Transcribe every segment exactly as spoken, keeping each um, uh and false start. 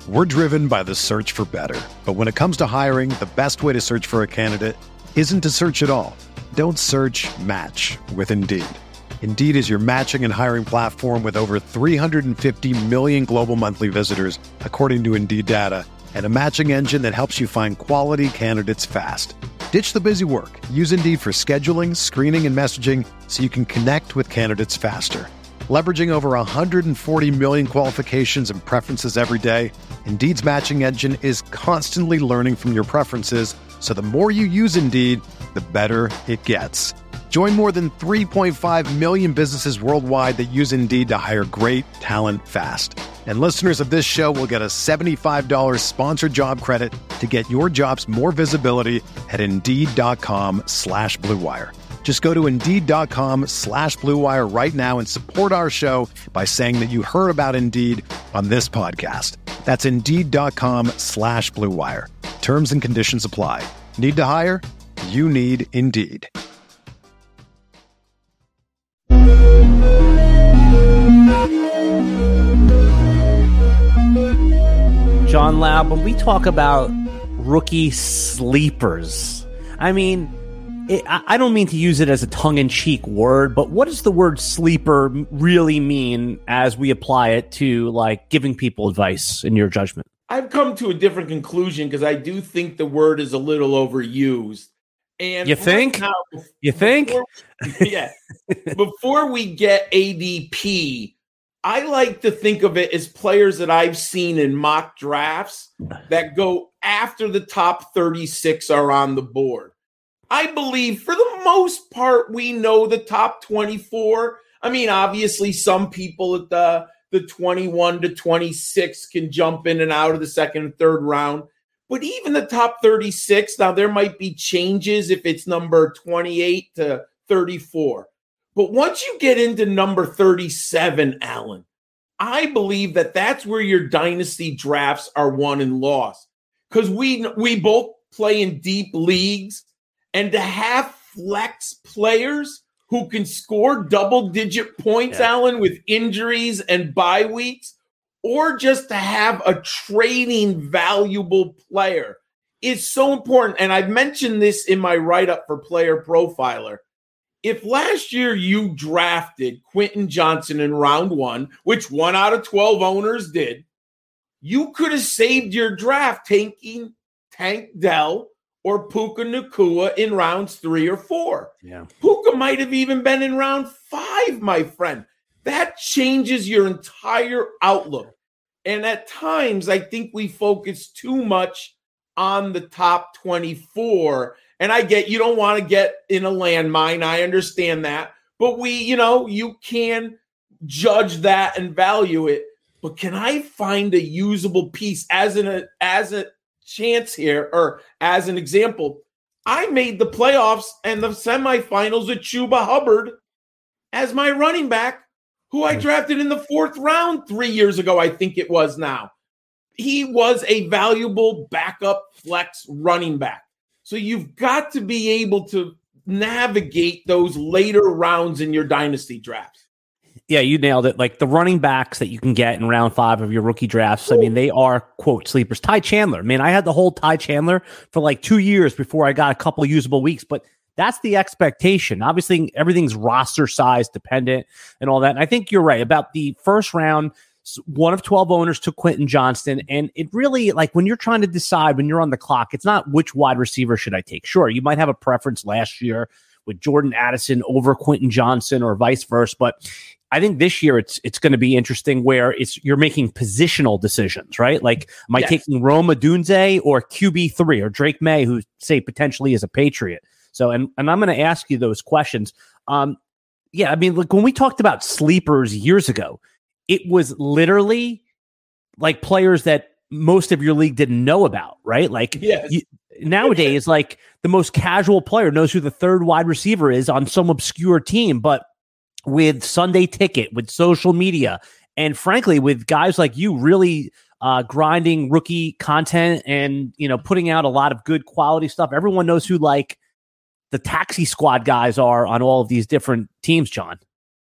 We're driven by the search for better. But when it comes to hiring, the best way to search for a candidate isn't to search at all. Don't search, match with Indeed. Indeed is your matching and hiring platform with over three hundred fifty million global monthly visitors, according to Indeed data, and a matching engine that helps you find quality candidates fast. Ditch the busy work. Use Indeed for scheduling, screening, and messaging so you can connect with candidates faster. Leveraging over one hundred forty million qualifications and preferences every day, Indeed's matching engine is constantly learning from your preferences, so the more you use Indeed, the better it gets. Join more than three point five million businesses worldwide that use Indeed to hire great talent fast. And listeners of this show will get a seventy-five dollars sponsored job credit to get your jobs more visibility at Indeed.com slash Blue Wire. Just go to Indeed.com slash Blue Wire right now and support our show by saying that you heard about Indeed on this podcast. That's Indeed.com slash Blue Wire. Terms and conditions apply. Need to hire? You need Indeed. John Laub, when we talk about rookie sleepers, I mean, it, I don't mean to use it as a tongue-in-cheek word, but what does the word sleeper really mean as we apply it to, like, giving people advice, in your judgment? I've come to a different conclusion because I do think the word is a little overused. And you think? Right now, you think? Before, yeah. Before we get A D P, I like to think of it as players that I've seen in mock drafts that go after the top thirty-six are on the board. I believe for the most part, we know the top twenty-four. I mean, obviously some people at the, the twenty-one to twenty-six can jump in and out of the second and third round. But even the top thirty-six, now there might be changes if it's number twenty-eight to thirty-four. But once you get into number thirty-seven, Alan, I believe that that's where your dynasty drafts are won and lost. Because we we both play in deep leagues, and to have flex players who can score double-digit points, yeah. Alan, with injuries and bye weeks, or just to have a trading valuable player is so important. And I've mentioned this in my write-up for Player Profiler. If last year you drafted Quentin Johnson in round one, which one out of twelve owners did, you could have saved your draft taking Tank Dell or Puka Nacua in rounds three or four. Yeah. Puka might have even been in round five, my friend. That changes your entire outlook. And at times, I think we focus too much on the top twenty-four. And I get you don't want to get in a landmine. I understand that. But we, you know, you can judge that and value it. But can I find a usable piece as an as a chance here, or as an example? I made the playoffs and the semifinals with Chuba Hubbard as my running back, who I drafted in the fourth round three years ago, I think it was now. He was a valuable backup flex running back. So you've got to be able to navigate those later rounds in your dynasty drafts. Yeah, you nailed it. Like the running backs that you can get in round five of your rookie drafts, I mean, they are, quote, sleepers. Ty Chandler. Man, I had the whole Ty Chandler for like two years before I got a couple usable weeks, but that's the expectation. Obviously, everything's roster size dependent and all that. And I think you're right about the first round. One of twelve owners took Quentin Johnston. And it really, like when you're trying to decide when you're on the clock, it's not which wide receiver should I take. Sure, you might have a preference last year with Jordan Addison over Quentin Johnson or vice versa. But I think this year it's it's going to be interesting where it's you're making positional decisions, right? Like, am I yes. taking Rome Odunze or Q B three or Drake May, who say potentially is a Patriot? So, and, and I'm going to ask you those questions. Um, yeah, I mean, like when we talked about sleepers years ago, it was literally like players that most of your league didn't know about, right? Like yes. you, nowadays, like the most casual player knows who the third wide receiver is on some obscure team, but with Sunday Ticket, with social media, and frankly, with guys like you really uh, grinding rookie content and, you know, putting out a lot of good quality stuff, everyone knows who like the taxi squad guys are on all of these different teams, John.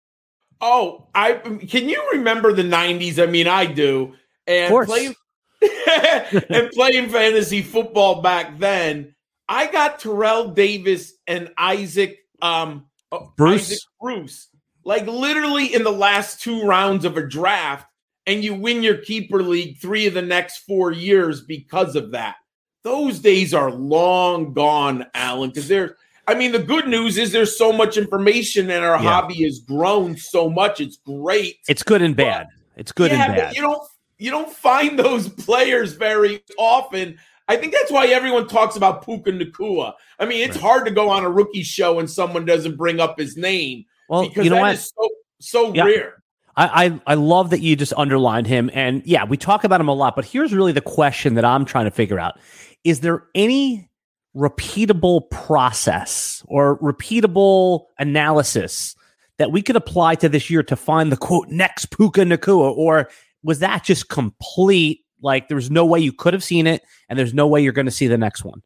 Oh, I can you remember the nineties? I mean, I do. And of course. Play, and playing fantasy football back then, I got Terrell Davis and Isaac um, Bruce. Isaac Bruce, like literally in the last two rounds of a draft, and you win your keeper league three of the next four years because of that. Those days are long gone, Alan, because there's, I mean, the good news is there's so much information and our yeah. hobby has grown so much. It's great. It's good and bad. But, it's good yeah, and bad. But you don't, you don't find those players very often. I think that's why everyone talks about Puka Nacua. I mean, it's right. hard to go on a rookie show and someone doesn't bring up his name well, because you know that what? is so, so yeah. rare. I, I I love that you just underlined him. And yeah, we talk about him a lot, but here's really the question that I'm trying to figure out. Is there any repeatable process or repeatable analysis that we could apply to this year to find the quote next Puka Nacua? Or was that just complete, like there's no way you could have seen it and there's no way you're going to see the next one?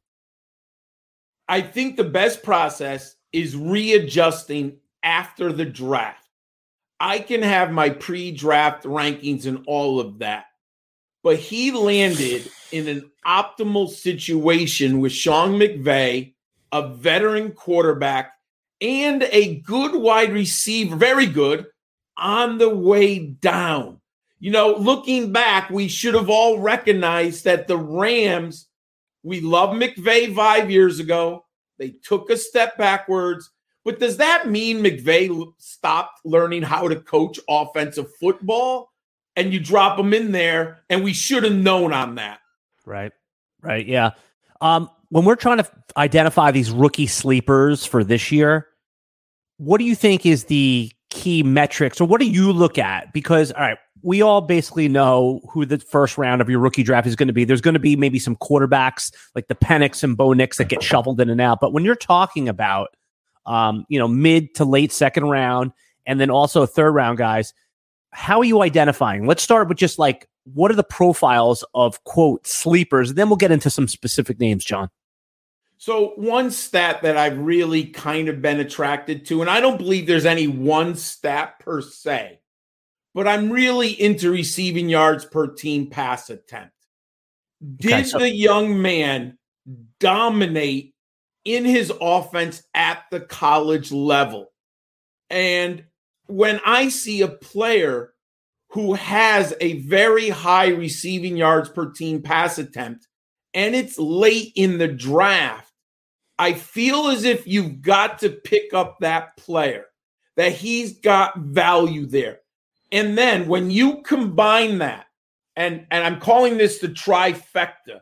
I think the best process is readjusting after the draft. I can have my pre-draft rankings and all of that, but he landed in an optimal situation with Sean McVay, a veteran quarterback, and a good wide receiver, very good, on the way down. You know, looking back, we should have all recognized that the Rams, we loved McVay five years ago. They took a step backwards. But does that mean McVay stopped learning how to coach offensive football and you drop him in there? And we should have known on that. Right. Right. Yeah. Um, when we're trying to identify these rookie sleepers for this year, what do you think is the key metrics, or what do you look at? Because, all right, we all basically know who the first round of your rookie draft is going to be. There's going to be maybe some quarterbacks like the Penix and Bo Nix that get shuffled in and out. But when you're talking about, um, you know, mid to late second round, and then also third round guys, how are you identifying? Let's start with just like, what are the profiles of quote sleepers? Then we'll get into some specific names, John. So one stat that I've really kind of been attracted to, and I don't believe there's any one stat per se, but I'm really into receiving yards per team pass attempt. Did okay, so- the young man dominate in his offense at the college level? And when I see a player who has a very high receiving yards per team pass attempt, and it's late in the draft, I feel as if you've got to pick up that player, that he's got value there. And then when you combine that, and, and I'm calling this the trifecta,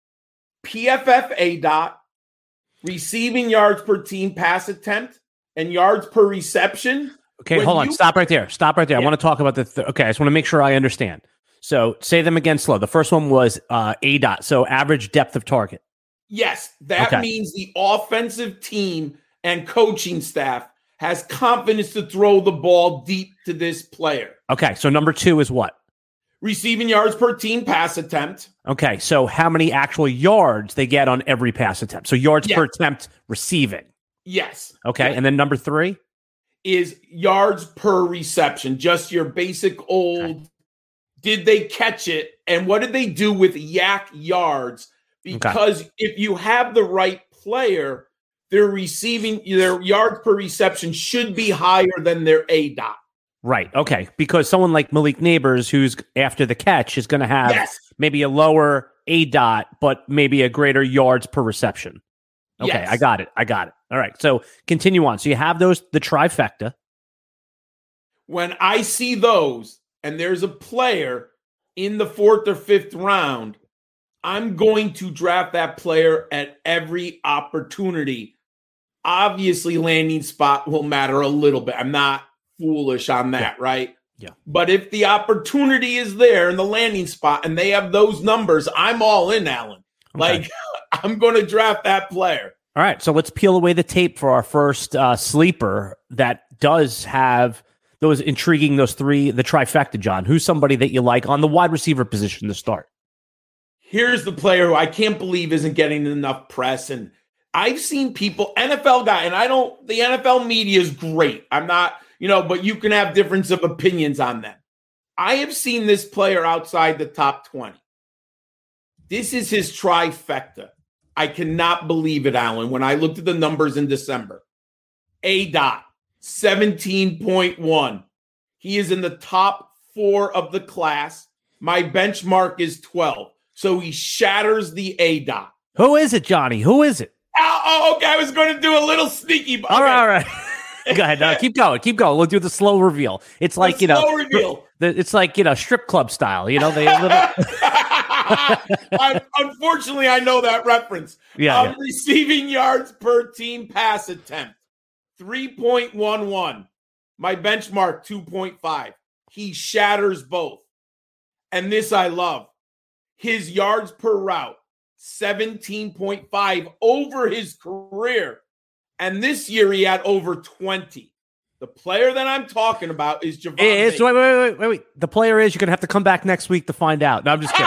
P F F A D O T, receiving yards per team pass attempt, and yards per reception. Okay, hold on. You, Stop right there. Stop right there. Yeah. I want to talk about the th- – okay, I just want to make sure I understand. So say them again slow. The first one was uh, A D O T, so average depth of target. Yes, that okay. means the offensive team and coaching staff has confidence to throw the ball deep to this player. Okay, so number two is what? Receiving yards per team pass attempt. Okay, so how many actual yards they get on every pass attempt? So yards yes. per attempt receiving. Yes. Okay, yes. And then number three? Is yards per reception, just your basic old, okay. Did they catch it? And what did they do with yak yards? Because okay. if you have the right player, their receiving, their yards per reception should be higher than their A D O T. Right. Okay. Because someone like Malik Neighbors, who's after the catch, is going to have yes. maybe a lower A D O T, but maybe a greater yards per reception. Okay. Yes. I got it. I got it. All right. So continue on. So you have those, the trifecta. When I see those and there's a player in the fourth or fifth round, I'm going to draft that player at every opportunity. Obviously, landing spot will matter a little bit. I'm not foolish on that, yeah. right? Yeah. But if the opportunity is there in the landing spot and they have those numbers, I'm all in, Alan. Okay. Like, I'm going to draft that player. All right. So let's peel away the tape for our first uh, sleeper that does have those intriguing, those three, the trifecta, John. Who's somebody that you like on the wide receiver position to start? Here's the player who I can't believe isn't getting enough press. And I've seen people, N F L guy, and I don't, the N F L media is great. I'm not, you know, but you can have difference of opinions on them. I have seen this player outside the top twenty. This is his trifecta. I cannot believe it, Alan, when I looked at the numbers in December. A dot, seventeen point one. He is in the top four of the class. My benchmark is twelve. So he shatters the A dot. Who is it, Johnny? Who is it? Oh, oh okay. I was going to do a little sneaky. Okay. All right, all right. Go ahead. No, keep going. Keep going. We'll do the slow reveal. It's like, the you know, reveal. It's like, you know, strip club style. You know, they little. I, unfortunately, I know that reference. Yeah, um, yeah. Receiving yards per team pass attempt, three point one one. My benchmark, two point five. He shatters both. And this I love. His yards per route, seventeen point five over his career. And this year he had over twenty. The player that I'm talking about is Javon it's, Baker. Wait, wait, wait, wait, wait. The player is, you're going to have to come back next week to find out. No, I'm just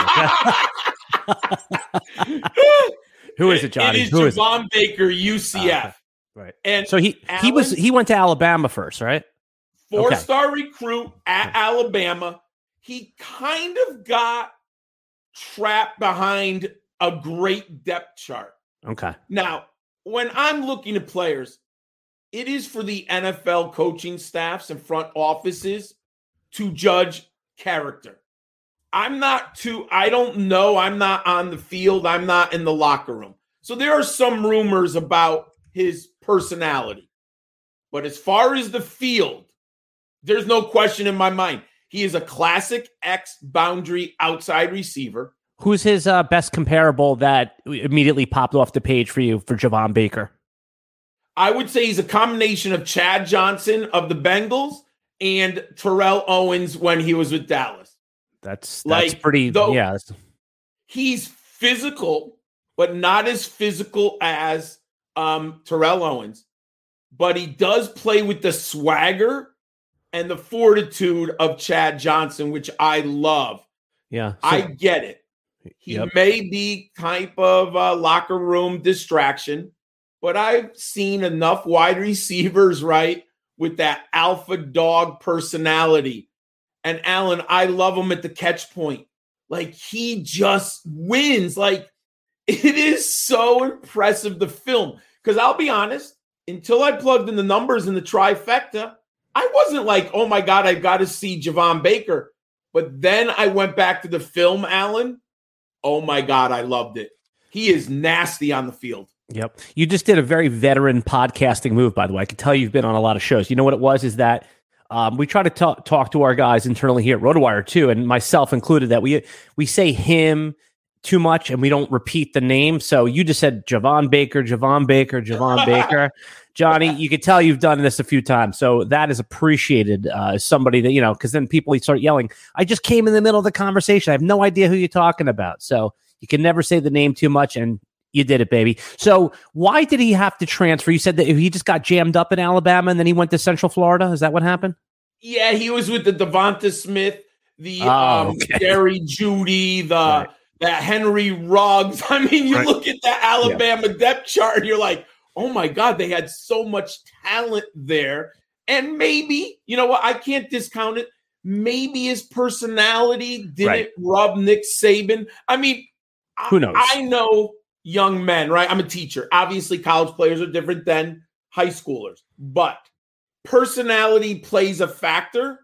kidding. Who is it, Johnny? It is Who Javon is Baker, U C F. Uh, right. And so he, Allen, he was he went to Alabama first, right? Four-star okay. recruit at Alabama. He kind of got trapped behind a great depth chart. Okay. Now, when I'm looking at players, it is for the N F L coaching staffs and front offices to judge character. I'm not too, I don't know. I'm not on the field. I'm not in the locker room. So there are some rumors about his personality. But as far as the field, there's no question in my mind. He is a classic X boundary outside receiver. Who's his uh, best comparable that immediately popped off the page for you for Javon Baker? I would say he's a combination of Chad Johnson of the Bengals and Terrell Owens when he was with Dallas. That's that's like, pretty, though, yeah. He's physical, but not as physical as um, Terrell Owens. But he does play with the swagger and the fortitude of Chad Johnson, which I love. Yeah. So, I get it. He yep. may be type of a locker room distraction, but I've seen enough wide receivers, right, with that alpha dog personality. And Alan, I love him at the catch point. Like, he just wins. Like, it is so impressive, the film. Because I'll be honest, until I plugged in the numbers in the trifecta, I wasn't like, oh, my God, I've got to see Javon Baker. But then I went back to the film, Alan. Oh, my God, I loved it. He is nasty on the field. Yep. You just did a very veteran podcasting move, by the way. I can tell you've been on a lot of shows. You know what it was is that um, we try to talk, talk to our guys internally here at RotoWire, too, and myself included, that we we say him too much and we don't repeat the name. So you just said Javon Baker, Javon Baker, Javon Baker. Johnny, you could tell you've done this a few times. So that is appreciated uh, as somebody that, you know, because then people start yelling, I just came in the middle of the conversation. I have no idea who you're talking about. So you can never say the name too much, and you did it, baby. So why did he have to transfer? You said that he just got jammed up in Alabama and then he went to Central Florida. Is that what happened? Yeah, he was with the Devonta Smith, the oh, um, okay. Jerry Jeudy, the right. that Henry Ruggs. I mean, you right. look at that Alabama yeah. depth chart and you're like, oh my God, they had so much talent there. And maybe, you know what, I can't discount it. Maybe his personality didn't right. rub Nick Saban. I mean, who knows? I, I know young men, right? I'm a teacher. Obviously, college players are different than high schoolers, but personality plays a factor,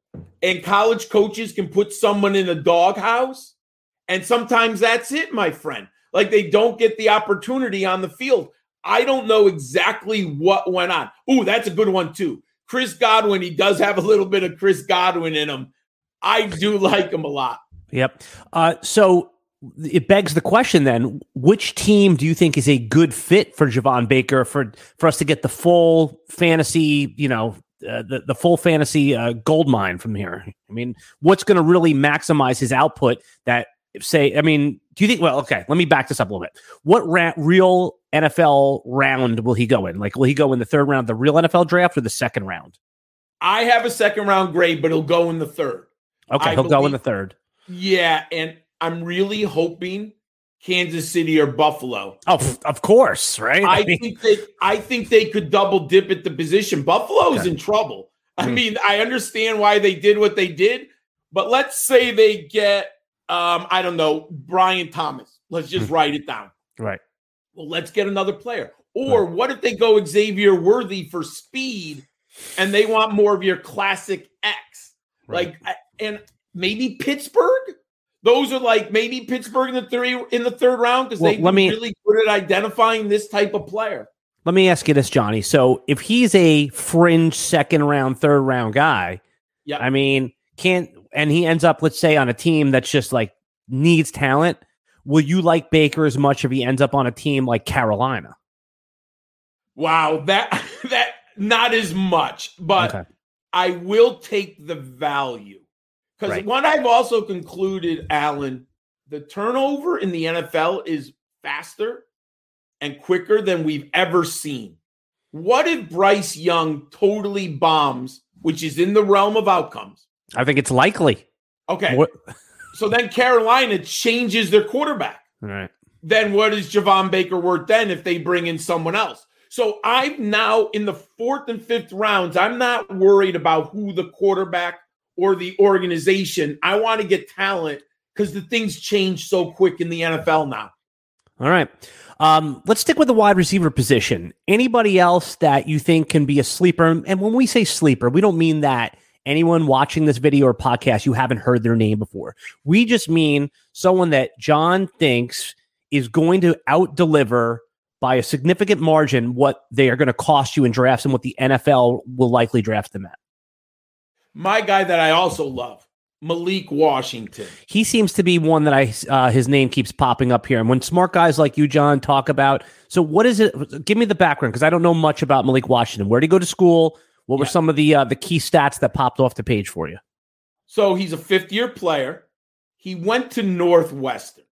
and college coaches can put someone in a doghouse, and sometimes that's it, my friend. Like, they don't get the opportunity on the field. I don't know exactly what went on. Ooh, that's a good one, too. Chris Godwin, he does have a little bit of Chris Godwin in him. I do like him a lot. Yep. Uh, so it begs the question then, which team do you think is a good fit for Javon Baker for, for us to get the full fantasy, you know, uh, the, the full fantasy uh, gold mine from here? I mean, what's going to really maximize his output that, say, I mean, do you think, well, okay, let me back this up a little bit. What ra- real N F L round will he go in? Like, will he go in the third round, the real N F L draft, or the second round? I have a second round grade, but he'll go in the third. Okay, I he'll believe, go in the third. Yeah, and I'm really hoping Kansas City or Buffalo. Oh, of course, right? I, I mean, think they, I think they could double dip at the position. Buffalo's okay. in trouble. I mm. mean, I understand why they did what they did, but let's say they get um, I don't know, Brian Thomas. Let's just write it down. Right. Well, let's get another player. Or right. what if they go Xavier Worthy for speed and they want more of your classic X? Right. Like, and maybe Pittsburgh? Those are like maybe Pittsburgh in the three in the third round because well, they're really good at identifying this type of player. Let me ask you this, Johnny. So if he's a fringe second round, third round guy, yeah, I mean, can't and he ends up, let's say, on a team that's just like needs talent. Will you like Baker as much if he ends up on a team like Carolina? Wow, that that not as much, but okay. I will take the value. Because right. what I've also concluded, Alan, the turnover in the N F L is faster and quicker than we've ever seen. What if Bryce Young totally bombs, which is in the realm of outcomes? I think it's likely. Okay. What? So then Carolina changes their quarterback. All right. Then what is Javon Baker worth then if they bring in someone else? So I'm now in the fourth and fifth rounds. I'm not worried about who the quarterback or the organization. I want to get talent because the things change so quick in the N F L now. All right. Um, let's stick with the wide receiver position. Anybody else that you think can be a sleeper? And when we say sleeper, we don't mean that anyone watching this video or podcast, you haven't heard their name before. We just mean someone that John thinks is going to out-deliver by a significant margin what they are going to cost you in drafts and what the N F L will likely draft them at. My guy that I also love, Malik Washington. He seems to be one that I uh, his name keeps popping up here. And when smart guys like you, John, talk about, so what is it? Give me the background because I don't know much about Malik Washington. Where did he go to school? What were yeah. some of the uh, the key stats that popped off the page for you? So he's a fifth-year player. He went to Northwestern.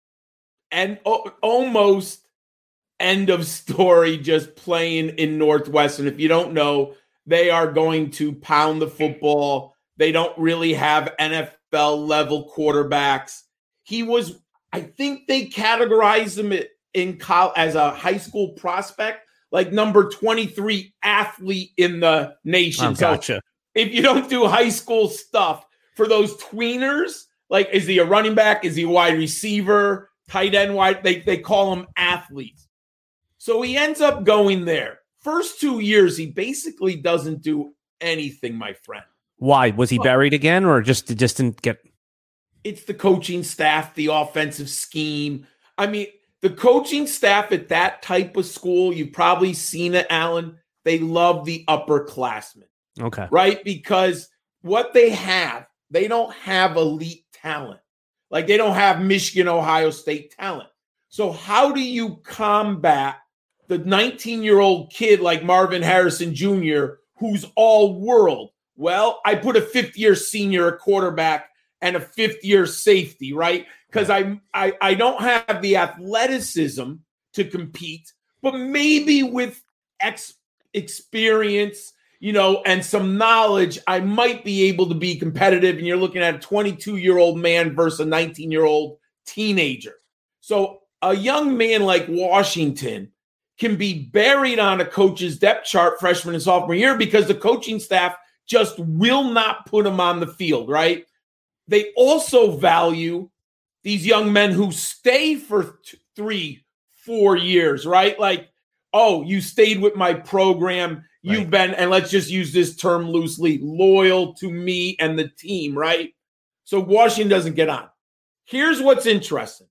And o- almost end of story just playing in Northwestern. If you don't know, they are going to pound the football. They don't really have N F L-level quarterbacks. He was, I think they categorized him in college as a high school prospect, like number twenty-three athlete in the nation. Oh, gotcha. So if you don't do high school stuff for those tweeners, like is he a running back? Is he a wide receiver? Tight end wide? They, they call them athletes. So he ends up going there. First two years, he basically doesn't do anything, my friend. Why? Was he well, buried again or just, just didn't get... It's the coaching staff, the offensive scheme. I mean, the coaching staff at that type of school, you've probably seen it, Alan. They love the upperclassmen. Okay. Right? Because what they have, they don't have elite talent. Like they don't have Michigan, Ohio State talent. So how do you combat the nineteen-year-old kid like Marvin Harrison Junior who's all world? Well, I put a fifth-year senior at quarterback and a fifth-year safety, right? Because I, I I don't have the athleticism to compete, but maybe with ex- experience, you know, and some knowledge, I might be able to be competitive. And you're looking at a twenty-two-year-old man versus a nineteen-year-old teenager. So a young man like Washington can be buried on a coach's depth chart freshman and sophomore year because the coaching staff just will not put him on the field, right? They also value these young men who stay for t- three, four years, right? Like, oh, you stayed with my program. You've right. been, and let's just use this term loosely, loyal to me and the team, right? So Washington doesn't get on. Here's what's interesting.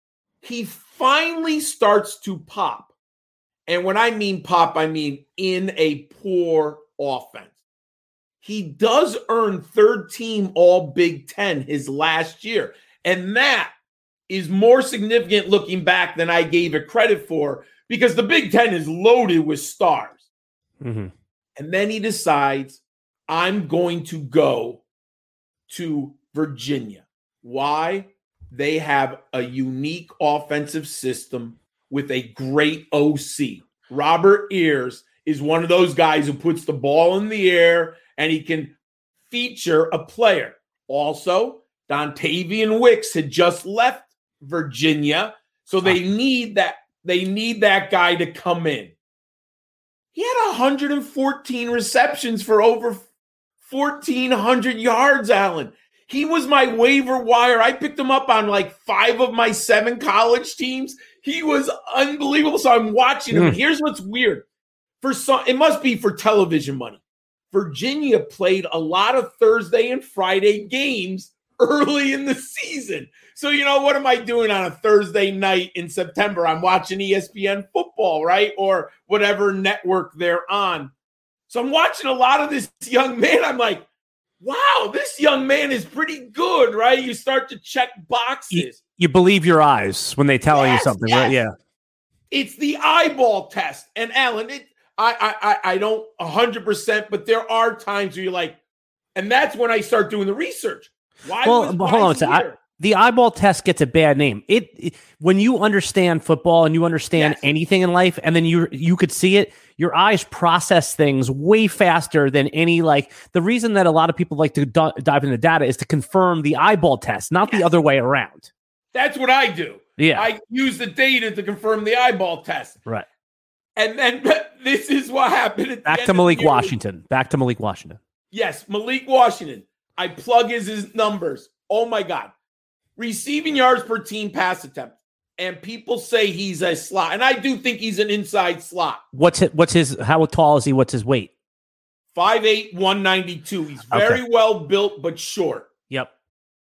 He finally starts to pop. And when I mean pop, I mean in a poor offense. He does earn third team all Big Ten his last year. And that is more significant looking back than I gave it credit for because the Big Ten is loaded with stars. Mm-hmm. And then he decides, I'm going to go to Virginia. Why? They have a unique offensive system with a great O C. Robert Ears is one of those guys who puts the ball in the air and he can feature a player. Also, Dontavian Wicks had just left Virginia, so they need that, they need that guy to come in. He had one hundred fourteen receptions for over fourteen hundred yards, Alan. He was my waiver wire. I picked him up on like five of my seven college teams. He was unbelievable. So I'm watching him. Mm. And here's what's weird. For some, it must be for television money. Virginia played a lot of Thursday and Friday games early in the season. So, you know, what am I doing on a Thursday night in September? I'm watching E S P N football, right? Or whatever network they're on. So I'm watching a lot of this young man. I'm like, wow, this young man is pretty good, right? You start to check boxes. You, you believe your eyes when they tell yes, you something, yes. right? Yeah. It's the eyeball test. And Alan, it, I, I, I don't one hundred percent, but there are times where you're like, and that's when I start doing the research. Why well, was but hold on a second. The eyeball test gets a bad name. It, it when you understand football and you understand yes. anything in life, and then you you could see it, your eyes process things way faster than any like. The reason that a lot of people like to d- dive into data is to confirm the eyeball test, not yes. the other way around. That's what I do. Yeah, I use the data to confirm the eyeball test. Right. And then this is what happened. At Back to Malik Washington. Back to Malik Washington. Yes, Malik Washington. I plug his, his numbers. Oh my God. Receiving yards per team pass attempt. And people say he's a slot. And I do think he's an inside slot. What's his, what's his how tall is he? What's his weight? five eight, one ninety-two. He's very okay. well built, but short. Yep.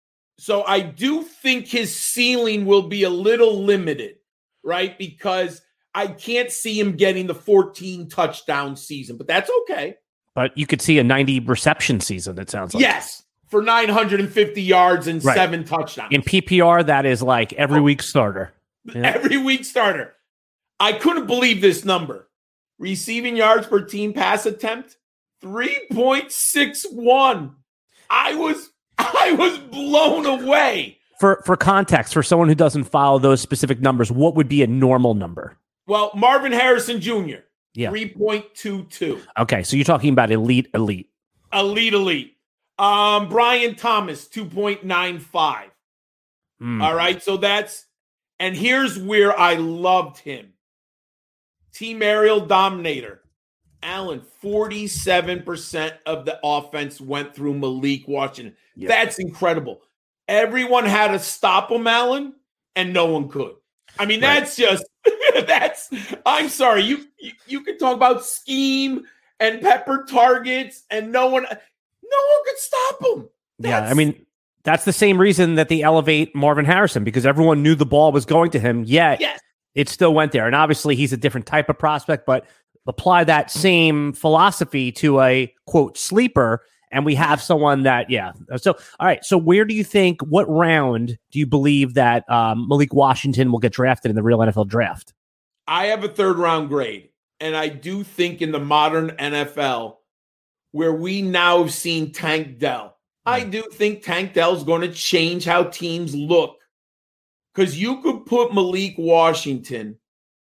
So I do think his ceiling will be a little limited, right? Because I can't see him getting the fourteen touchdown season, but that's okay. But you could see a ninety reception season, it sounds like. Yes. For nine hundred fifty yards and right. seven touchdowns. In P P R, that is like every oh. week starter. Yeah. Every week starter. I couldn't believe this number. Receiving yards per team pass attempt, three point six one. I was I was blown away. For for context, for someone who doesn't follow those specific numbers, what would be a normal number? Well, Marvin Harrison Junior, yeah. three point two two. Okay, so you're talking about elite, elite. Elite, elite. Um, Brian Thomas, two point nine five. Mm. All right, so that's, and here's where I loved him. Team aerial dominator. Allen, forty-seven percent of the offense went through Malik Washington. Yep. That's incredible. Everyone had to stop him, Allen, and no one could. I mean, right. that's just, that's, I'm sorry. You, you, you can talk about scheme and pepper targets and no one, no one could stop him. That's, yeah. I mean, that's the same reason that they elevate Marvin Harrison, because everyone knew the ball was going to him, yet yes. it still went there. And obviously he's a different type of prospect, but apply that same philosophy to a quote sleeper, and we have someone that, yeah. So, all right. So where do you think, what round do you believe that um, Malik Washington will get drafted in the real N F L draft? I have a third round grade. And I do think in the modern N F L, where we now have seen Tank Dell, mm-hmm. I do think Tank Dell is going to change how teams look. Because you could put Malik Washington,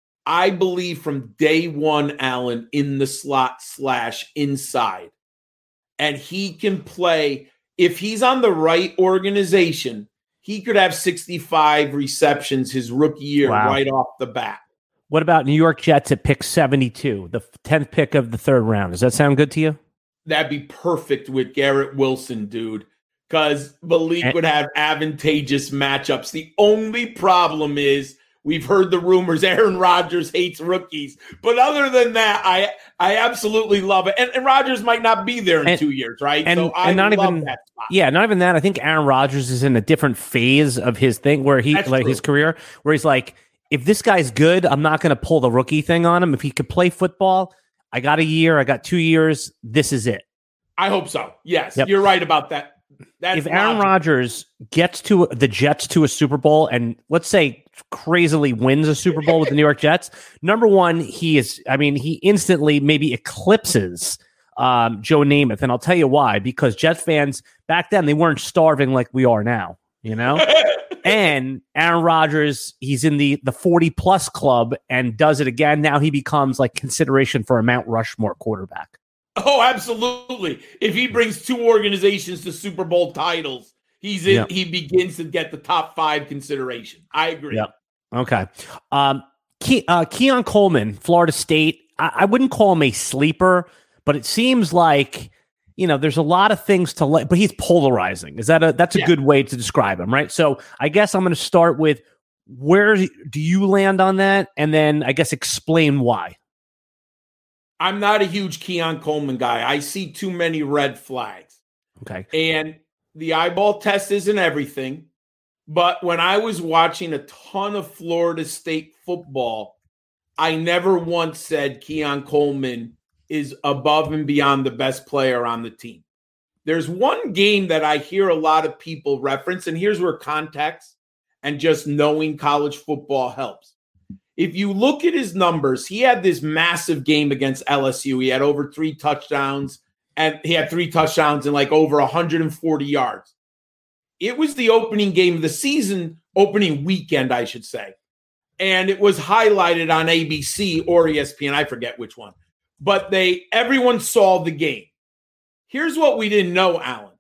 I believe, from day one, Allen, in the slot slash inside. And he can play, if he's on the right organization, he could have sixty-five receptions his rookie year wow. right off the bat. What about New York Jets at pick seventy-two, the tenth pick of the third round? Does that sound good to you? That'd be perfect with Garrett Wilson, dude, because Malik and- would have advantageous matchups. The only problem is, we've heard the rumors Aaron Rodgers hates rookies. But other than that, I I absolutely love it. And, and Rodgers might not be there in and, two years, right? And, so I and not love even, that spot. Yeah, not even that. I think Aaron Rodgers is in a different phase of his thing where he That's like true. his career, where he's like, if this guy's good, I'm not going to pull the rookie thing on him. If he could play football, I got a year, I got two years. This is it. I hope so. Yes, yep. You're right about that. That's if Aaron logical. Rodgers gets to the Jets to a Super Bowl and let's say crazily wins a Super Bowl with the New York Jets, number one, he is, I mean, he instantly maybe eclipses um, Joe Namath. And I'll tell you why, because Jets fans back then, they weren't starving like we are now, you know? And Aaron Rodgers, he's in the the forty plus club and does it again. Now he becomes like consideration for a Mount Rushmore quarterback. Oh, absolutely. If he brings two organizations to Super Bowl titles, he's in, yep. he begins to get the top five consideration. I agree. Yep. Okay. Um, Ke- uh, Keon Coleman, Florida State. I-, I wouldn't call him a sleeper, but it seems like, you know, there's a lot of things to like, but he's polarizing. Is that a, that's a Yeah. good way to describe him, right? So I guess I'm going to start with where do you land on that? And then I guess explain why. I'm not a huge Keon Coleman guy. I see too many red flags. Okay. And the eyeball test isn't everything. But when I was watching a ton of Florida State football, I never once said Keon Coleman is above and beyond the best player on the team. There's one game that I hear a lot of people reference, and here's where context and just knowing college football helps. If you look at his numbers, he had this massive game against L S U. He had over three touchdowns, and he had three touchdowns and like over one hundred forty yards. It was the opening game of the season, opening weekend, I should say. And it was highlighted on A B C or E S P N. I forget which one. But they everyone saw the game. Here's what we didn't know, Alan.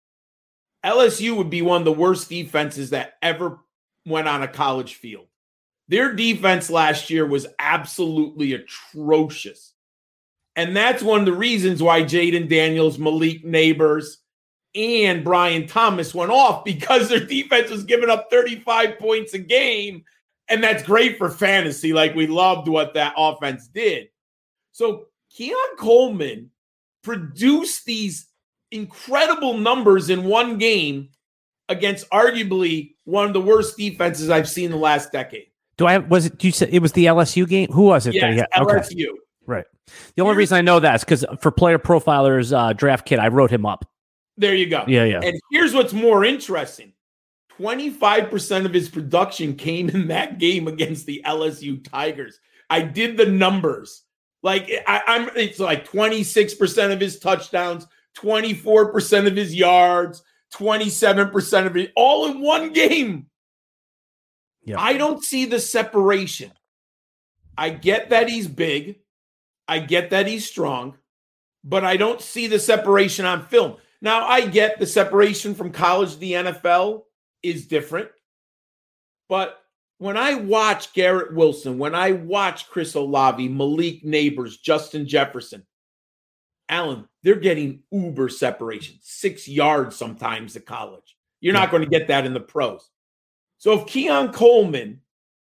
L S U would be one of the worst defenses that ever went on a college field. Their defense last year was absolutely atrocious. And that's one of the reasons why Jaden Daniels, Malik Neighbors, and Brian Thomas went off, because their defense was giving up thirty-five points a game. And that's great for fantasy. Like, we loved what that offense did. So Keon Coleman produced these incredible numbers in one game against arguably one of the worst defenses I've seen in the last decade. Do I have, was it, you said it was the L S U game? Who was it? Yes, that he had? L S U. Okay. Right. The only reason I know that is because for Player Profiler's uh, draft kit, I wrote him up. There you go. Yeah, yeah. And here's what's more interesting. twenty-five percent of his production came in that game against the L S U Tigers. I did the numbers. Like, I, I'm, it's like twenty-six percent of his touchdowns, twenty-four percent of his yards, twenty-seven percent of it, all in one game. Yeah. I don't see the separation. I get that he's big. I get that he's strong, but I don't see the separation on film. Now, I get the separation from college to the N F L is different. But when I watch Garrett Wilson, when I watch Chris Olave, Malik Neighbors, Justin Jefferson, Alan, they're getting uber separation, six yards sometimes at college. You're not going to get that in the pros. So if Keon Coleman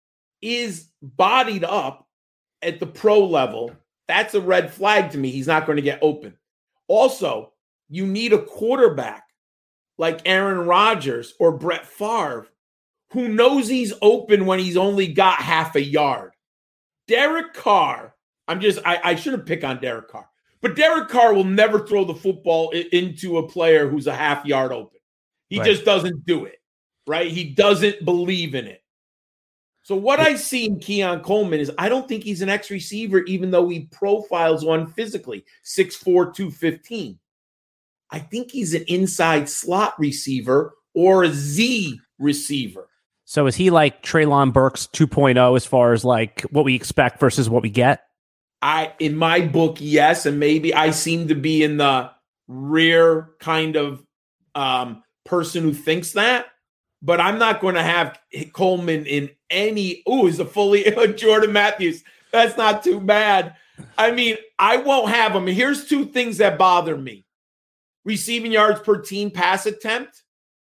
is bodied up at the pro level, that's a red flag to me. He's not going to get open. Also, you need a quarterback like Aaron Rodgers or Brett Favre who knows he's open when he's only got half a yard. Derek Carr, I'm just, I, I shouldn't pick on Derek Carr, but Derek Carr will never throw the football I- into a player who's a half yard open. He Right. just doesn't do it, right? He doesn't believe in it. So what I see in Keon Coleman is I don't think he's an X receiver, even though he profiles one physically, six four, two fifteen. I think he's an inside slot receiver or a Z receiver. So is he like Treylon Burks two point oh as far as like what we expect versus what we get? I, in my book, yes, and maybe I seem to be in the rare kind of um, person who thinks that, but I'm not going to have Coleman in any. Ooh, is a fully Jordan Matthews. That's not too bad. I mean, I won't have him. Here's two things that bother me: receiving yards per team pass attempt,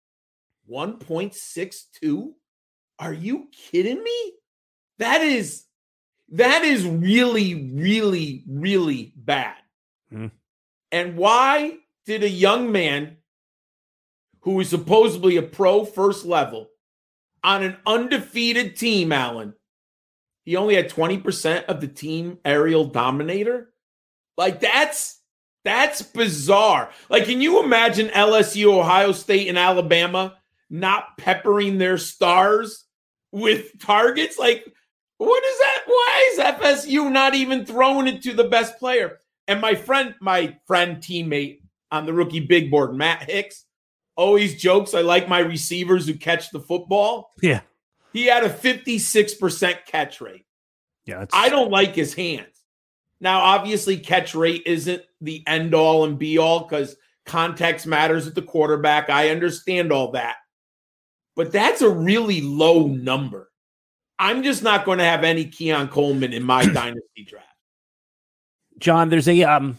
one point six two. Are you kidding me? That is that is really, really, really bad. Mm. And why did a young man who is supposedly a pro first level on an undefeated team, Alan, he only had twenty percent of the team aerial dominator? Like, that's that's bizarre. Like, can you imagine L S U, Ohio State, and Alabama not peppering their stars with targets? Like, what is that? Why is F S U not even throwing it to the best player? And my friend, my friend teammate on the rookie big board, Matt Hicks, always jokes, I like my receivers who catch the football. Yeah. He had a fifty-six percent catch rate. Yeah. That's... I don't like his hands. Now, obviously, catch rate isn't the end all and be all because context matters at the quarterback. I understand all that. But that's a really low number. I'm just not going to have any Keon Coleman in my dynasty draft. John, there's a um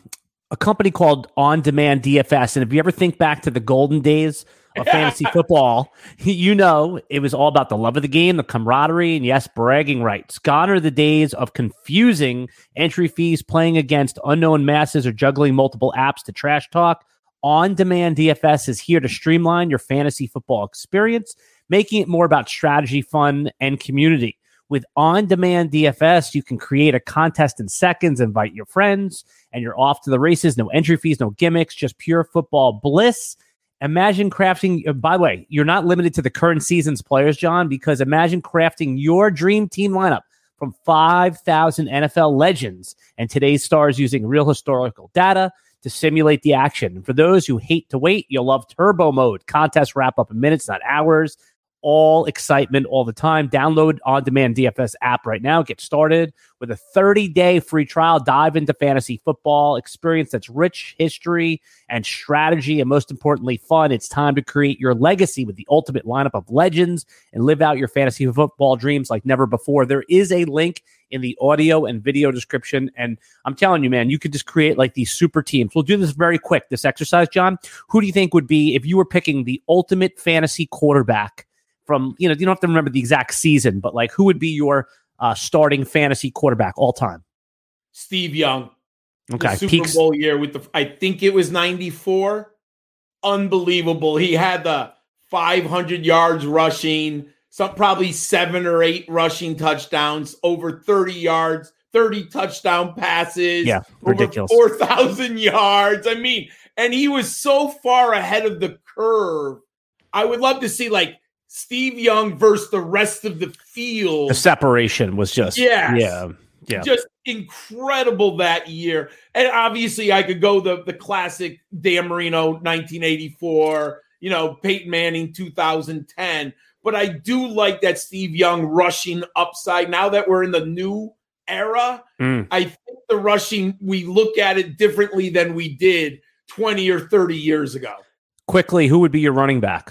a company called On Demand D F S. And if you ever think back to the golden days of fantasy football, you know it was all about the love of the game, the camaraderie, and yes, bragging rights. Gone are the days of confusing entry fees, playing against unknown masses, or juggling multiple apps to trash talk. On Demand D F S is here to streamline your fantasy football experience, making it more about strategy, fun, and community. With On Demand D F S, you can create a contest in seconds, invite your friends, and you're off to the races. No entry fees, no gimmicks, just pure football bliss. Imagine crafting, uh, by the way, you're not limited to the current season's players, John, because imagine crafting your dream team lineup from five thousand N F L legends and today's stars using real historical data to simulate the action. And for those who hate to wait, you'll love Turbo Mode. Contests wrap up in minutes, not hours. All excitement all the time. Download On Demand D F S app right now. Get started with a thirty-day free trial. Dive into fantasy football experience that's rich history and strategy, and most importantly, fun. It's time to create your legacy with the ultimate lineup of legends and live out your fantasy football dreams like never before. There is a link in the audio and video description, and I'm telling you, man, you could just create like these super teams. We'll do this very quick, this exercise, John. Who do you think would be, if you were picking the ultimate fantasy quarterback from, you know, you don't have to remember the exact season, but like who would be your uh, starting fantasy quarterback all time? Steve Young. Okay. The Super Peaks. Bowl year with the, I think it was ninety-four. Unbelievable. He had the five hundred yards rushing, some probably seven or eight rushing touchdowns, over thirty yards, thirty touchdown passes. Yeah, ridiculous. Over four thousand yards. I mean, and he was so far ahead of the curve. I would love to see like Steve Young versus the rest of the field. The separation was just, yes. yeah, yeah, just incredible that year. And obviously I could go the, the classic Dan Marino, nineteen eighty-four, you know, Peyton Manning, two thousand ten. But I do like that Steve Young rushing upside. Now that we're in the new era, mm. I think the rushing, we look at it differently than we did twenty or thirty years ago. Quickly, who would be your running back?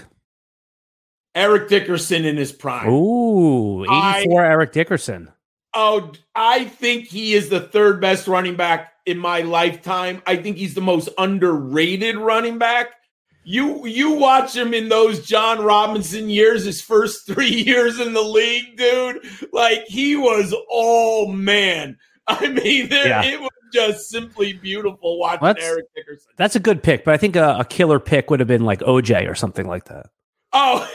Eric Dickerson in his prime. Ooh, eighty-four I, Eric Dickerson. Oh, I think he is the third best running back in my lifetime. I think he's the most underrated running back. You you watch him in those John Robinson years, his first three years in the league, dude. Like, he was all man. I mean, there, yeah. It was just simply beautiful watching well, Eric Dickerson. That's a good pick, but I think a, a killer pick would have been like O J or something like that. Oh,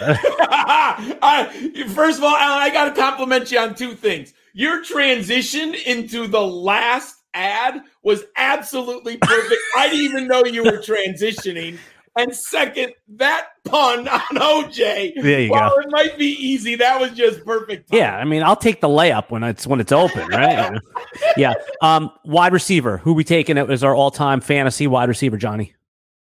I, first of all, Alan, I got to compliment you on two things. Your transition into the last ad was absolutely perfect. I didn't even know you were transitioning. And second, that pun on O J, there you while go. It might be easy, that was just perfect. Time. Yeah, I mean, I'll take the layup when it's when it's open, right? Yeah. Um, wide receiver, who we taking as our all-time fantasy wide receiver, Johnny?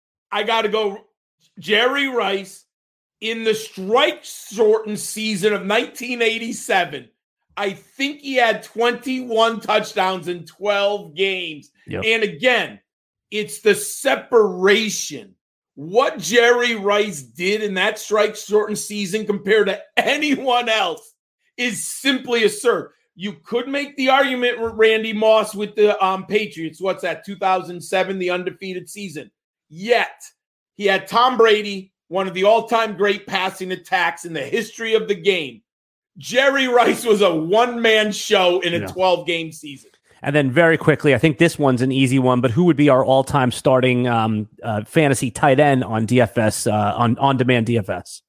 I got to go Jerry Rice. In the strike-shortened season of nineteen eighty-seven, I think he had twenty-one touchdowns in twelve games. Yep. And again, it's the separation. What Jerry Rice did in that strike-shortened season compared to anyone else is simply absurd. You could make the argument with Randy Moss with the um, Patriots. What's that, two thousand seven, the undefeated season. Yet, he had Tom Brady, one of the all-time great passing attacks in the history of the game. Jerry Rice was a one-man show in a twelve-game season. And then very quickly, I think this one's an easy one, but who would be our all-time starting um, uh, fantasy tight end on D F S, uh, on on-demand D F S?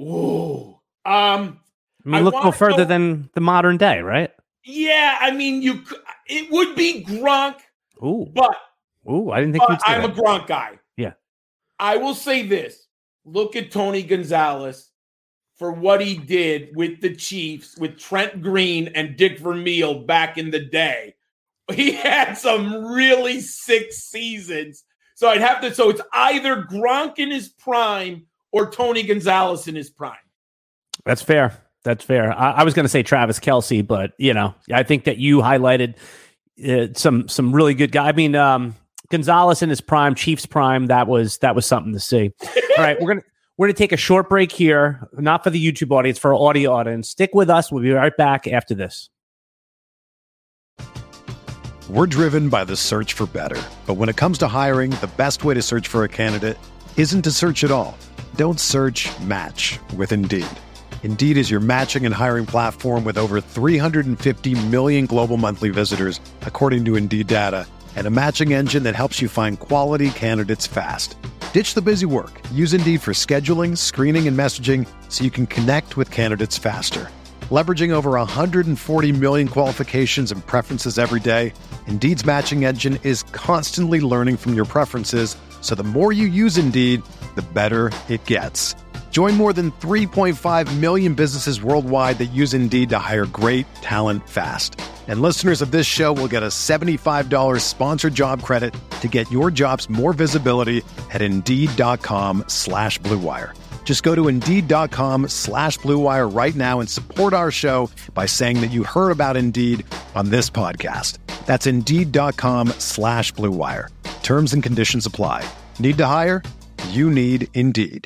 Ooh. Um, I mean, I look no further go, than the modern day, right? Yeah, I mean, you. It would be Gronk. Ooh. But, Ooh, I didn't think you'd say I'm that. a Gronk guy. Yeah. I will say this. Look at Tony Gonzalez for what he did with the Chiefs, with Trent Green and Dick Vermeil back in the day. He had some really sick seasons. So I'd have to, so it's either Gronk in his prime or Tony Gonzalez in his prime. That's fair. That's fair. I, I was going to say Travis Kelce, but you know, I think that you highlighted uh, some, some really good guys. I mean, um, Gonzalez in his prime, Chiefs prime, that was that was something to see. All right, we're gonna we're gonna take a short break here, not for the YouTube audience, for our audio audience. Stick with us. We'll be right back after this. We're driven by the search for better. But when it comes to hiring, the best way to search for a candidate isn't to search at all. Don't search, match with Indeed. Indeed is your matching and hiring platform with over three hundred fifty million global monthly visitors, according to Indeed data, and a matching engine that helps you find quality candidates fast. Ditch the busy work. Use Indeed for scheduling, screening, and messaging so you can connect with candidates faster. Leveraging over one hundred forty million qualifications and preferences every day, Indeed's matching engine is constantly learning from your preferences, so the more you use Indeed, the better it gets. Join more than three point five million businesses worldwide that use Indeed to hire great talent fast. And listeners of this show will get a seventy-five dollars sponsored job credit to get your jobs more visibility at Indeed.com slash Blue Wire. Just go to Indeed.com slash Blue Wire right now and support our show by saying that you heard about Indeed on this podcast. That's Indeed.com slash Blue Wire. Terms and conditions apply. Need to hire? You need Indeed.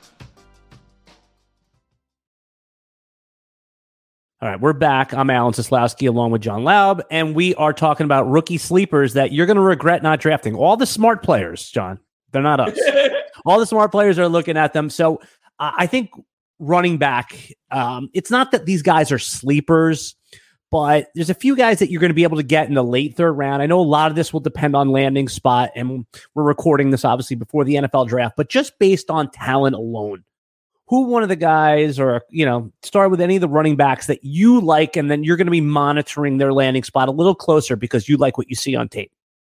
All right, we're back. I'm Alan Seslowsky along with John Laub, and we are talking about rookie sleepers that you're going to regret not drafting. All the smart players, John, they're not us. All the smart players are looking at them. So uh, I think running back, um, it's not that these guys are sleepers, but there's a few guys that you're going to be able to get in the late third round. I know a lot of this will depend on landing spot, and we're recording this obviously before the N F L draft, but just based on talent alone, who one of the guys, or, you know, start with any of the running backs that you like, and then you're going to be monitoring their landing spot a little closer because you like what you see on tape.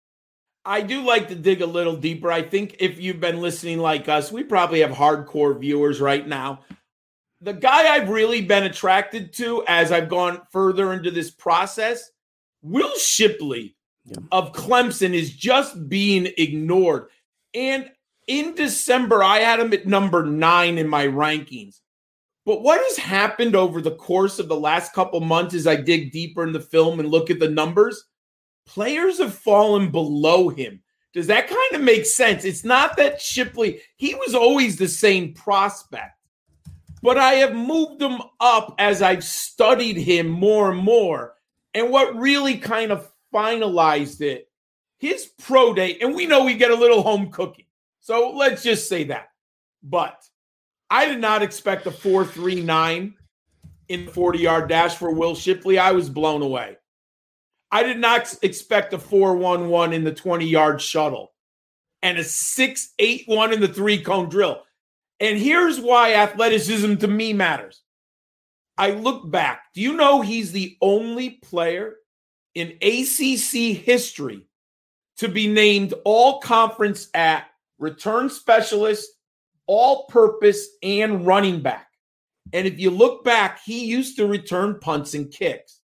I do like to dig a little deeper. I think if you've been listening like us, we probably have hardcore viewers right now. The guy I've really been attracted to as I've gone further into this process, Will Shipley yeah. of Clemson, is just being ignored. And in December, I had him at number nine in my rankings. But what has happened over the course of the last couple months as I dig deeper in the film and look at the numbers, players have fallen below him. Does that kind of make sense? It's not that Shipley, he was always the same prospect. But I have moved him up as I've studied him more and more. And what really kind of finalized it, his pro day, and we know we get a little home cooking. So let's just say that. But I did not expect a four three nine in the forty-yard dash for Will Shipley. I was blown away. I did not expect a four one one in the twenty-yard shuttle and a six eight one in the three-cone drill. And here's why athleticism to me matters. I look back. Do you know he's the only player in A C C history to be named all-conference at return specialist, all-purpose, and running back? And if you look back, he used to return punts and kicks.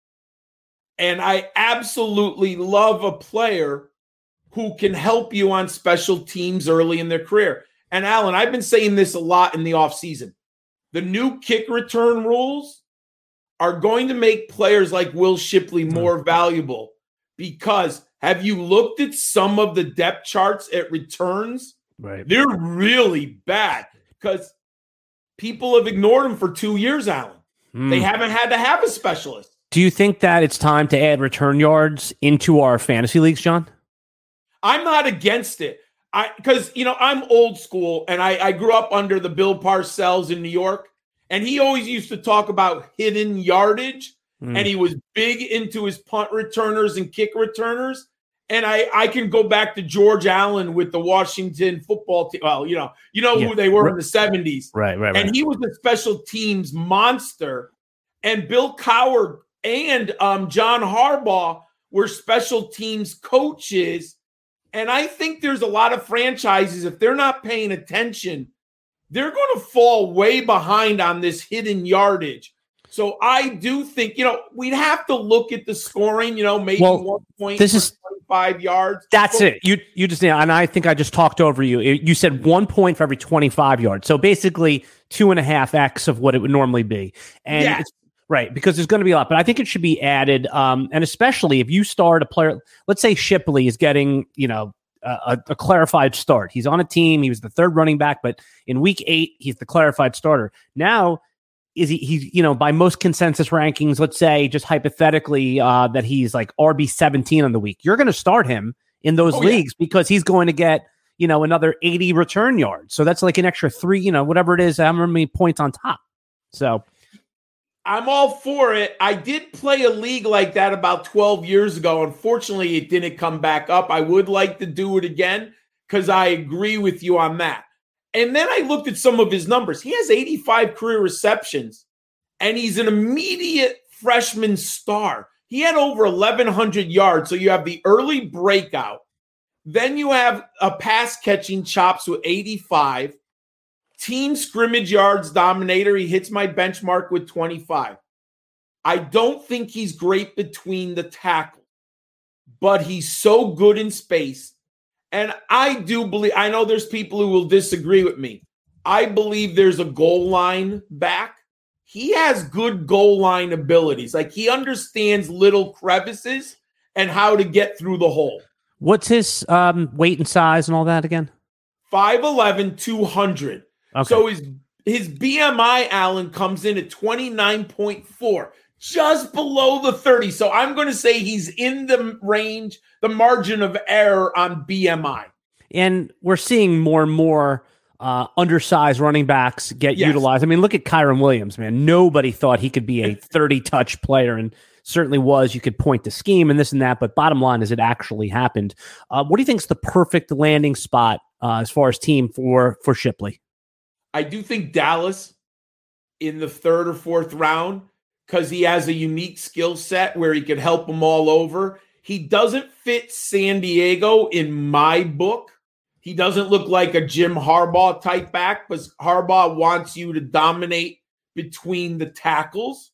And I absolutely love a player who can help you on special teams early in their career. And Alan, I've been saying this a lot in the offseason. The new kick return rules are going to make players like Will Shipley more valuable, because have you looked at some of the depth charts at returns? Right. They're really bad because people have ignored them for two years, Alan. Mm. They haven't had to have a specialist. Do you think that it's time to add return yards into our fantasy leagues, John? I'm not against it. I because, you know, I'm old school, and I, I grew up under the Bill Parcells in New York, and he always used to talk about hidden yardage, mm. and he was big into his punt returners and kick returners. And I, I can go back to George Allen with the Washington football team. Well, you know, you know yeah. who they were right. in the seventies. Right, right, right. And he was a special teams monster. And Bill Cowher and um, John Harbaugh were special teams coaches. And I think there's a lot of franchises, if they're not paying attention, they're going to fall way behind on this hidden yardage. So I do think, you know, we'd have to look at the scoring, you know, maybe well, one point this is twenty-five yards. That's but, it. You you just, and I think I just talked over you. You said one point for every twenty-five yards. So basically two and a half X of what it would normally be. And yes. it's, right, because there's going to be a lot, but I think it should be added. Um, and especially if you start a player, let's say Shipley is getting, you know, a, a clarified start. He's on a team. He was the third running back, but in week eight, he's the clarified starter. Now, is he, he, you know, by most consensus rankings, let's say just hypothetically uh, that he's like R B seventeen on the week, you're going to start him in those oh, leagues yeah. because he's going to get, you know, another eighty return yards. So that's like an extra three, you know, whatever it is, however many points on top. So I'm all for it. I did play a league like that about twelve years ago. Unfortunately, it didn't come back up. I would like to do it again because I agree with you on that. And then I looked at some of his numbers. He has eighty-five career receptions, and he's an immediate freshman star. He had over eleven hundred yards. So you have the early breakout. Then you have a pass catching chops with eighty-five. Team scrimmage yards dominator. He hits my benchmark with twenty-five. I don't think he's great between the tackles, but he's so good in space. And I do believe, I know there's people who will disagree with me. I believe there's a goal line back. He has good goal line abilities. Like he understands little crevices and how to get through the hole. What's his um, weight and size and all that again? five eleven, two hundred. Okay. So his his B M I, Alan, comes in at twenty-nine point four, just below the thirty. So I'm going to say he's in the range, the margin of error on B M I. And we're seeing more and more uh, undersized running backs get yes. utilized. I mean, look at Kyron Williams, man. Nobody thought he could be a thirty-touch player, and certainly was. You could point to scheme and this and that, but bottom line is it actually happened. Uh, what do you think is the perfect landing spot uh, as far as team for for Shipley? I do think Dallas in the third or fourth round because he has a unique skill set where he could help them all over. He doesn't fit San Diego in my book. He doesn't look like a Jim Harbaugh type back, but Harbaugh wants you to dominate between the tackles.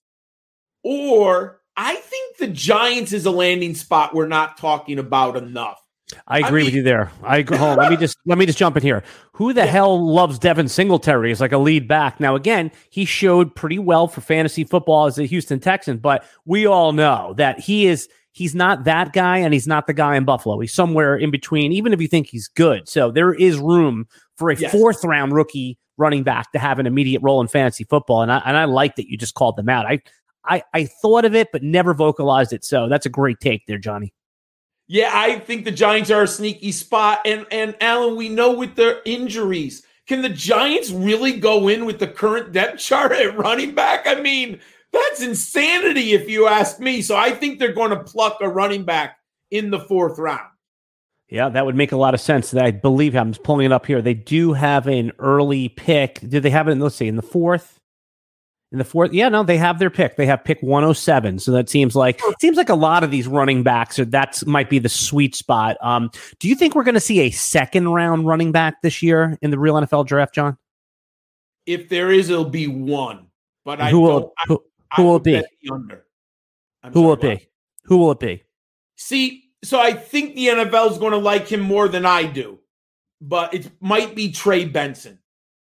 Or I think the Giants is a landing spot we're not talking about enough. I agree I mean, with you there. I agree. Hold on, let me just let me just jump in here. Who the yeah. hell loves Devin Singletary as like a lead back? Now, again, he showed pretty well for fantasy football as a Houston Texan, but we all know that he is he's not that guy, and he's not the guy in Buffalo. He's somewhere in between, even if you think he's good. So there is room for a yes. fourth round rookie running back to have an immediate role in fantasy football, and I and I like that you just called them out. I I I thought of it, but never vocalized it. So that's a great take there, Johnny. Yeah, I think the Giants are a sneaky spot. And, and Alan, we know with their injuries, can the Giants really go in with the current depth chart at running back? I mean, that's insanity if you ask me. So I think they're going to pluck a running back in the fourth round. Yeah, that would make a lot of sense. I believe I'm just pulling it up here. They do have an early pick. Did they have it in, let's see, in the fourth? In the fourth, yeah, no, they have their pick. They have pick one oh seven. So that seems like it seems like a lot of these running backs, or that's might be the sweet spot. Um, do you think we're going to see a second round running back this year in the real N F L draft, John? If there is, it'll be one. But I who will will, who, who will it be? Under. Who sorry, will it be? Who will it be? See, so I think the N F L is going to like him more than I do, but it might be Trey Benson.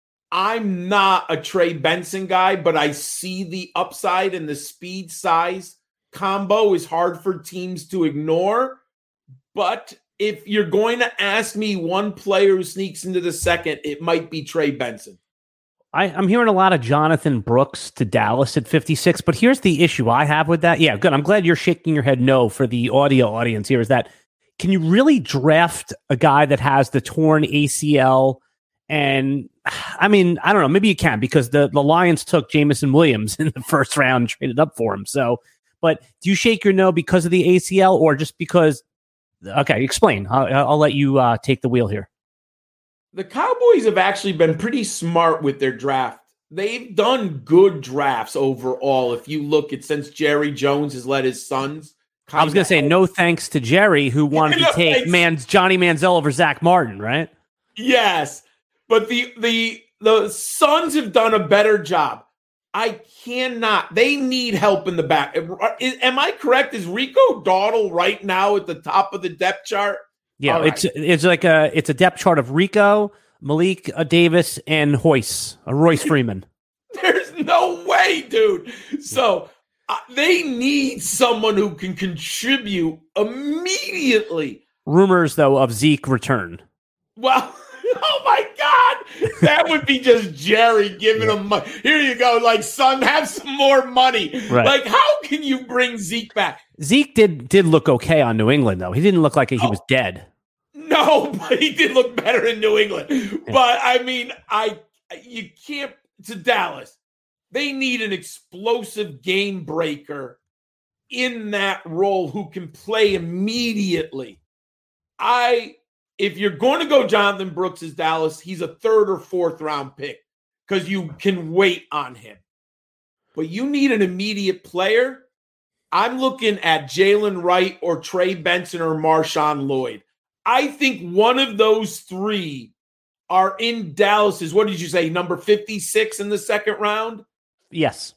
I'm not a Trey Benson guy, but I see the upside, and the speed size combo is hard for teams to ignore. But if you're going to ask me one player who sneaks into the second, it might be Trey Benson. I, I'm hearing a lot of Jonathan Brooks to Dallas at fifty-six, but here's the issue I have with that. Yeah, good. I'm glad you're shaking your head no for the audio audience here, is that can you really draft a guy that has the torn A C L? And I mean, I don't know, maybe you can, because the, the Lions took Jameson Williams in the first round and traded up for him. So, but do you shake your no because of the A C L, or just because? Okay, explain. I'll, I'll let you uh, take the wheel here. The Cowboys have actually been pretty smart with their draft. They've done good drafts overall. If you look at since Jerry Jones has let his sons. I was going to say no thanks to Jerry, who wanted no to take Man's Johnny Manziel over Zach Martin, right? Yes. But the the the Suns have done a better job. I cannot. They need help in the back. Is, am I correct? Is Rico Dowdle right now at the top of the depth chart? Yeah, right. it's it's like a it's a depth chart of Rico, Malik uh, Davis, and Royce, uh, Royce Freeman. There's no way, dude. So uh, they need someone who can contribute immediately. Rumors, though, of Zeke return. Well. Oh, my God. That would be just Jerry giving yeah. him money. Here you go. Like, son, have some more money. Right. Like, how can you bring Zeke back? Zeke did did look okay on New England, though. He didn't look like he oh. was dead. No, but he did look better in New England. Yeah. But, I mean, I you can't – to Dallas, they need an explosive game breaker in that role who can play immediately. I – If you're going to go Jonathan Brooks as Dallas, he's a third or fourth round pick because you can wait on him. But you need an immediate player. I'm looking at Jalen Wright or Trey Benson or Marshawn Lloyd. I think one of those three are in Dallas's, what did you say, number fifty-six in the second round? Yes.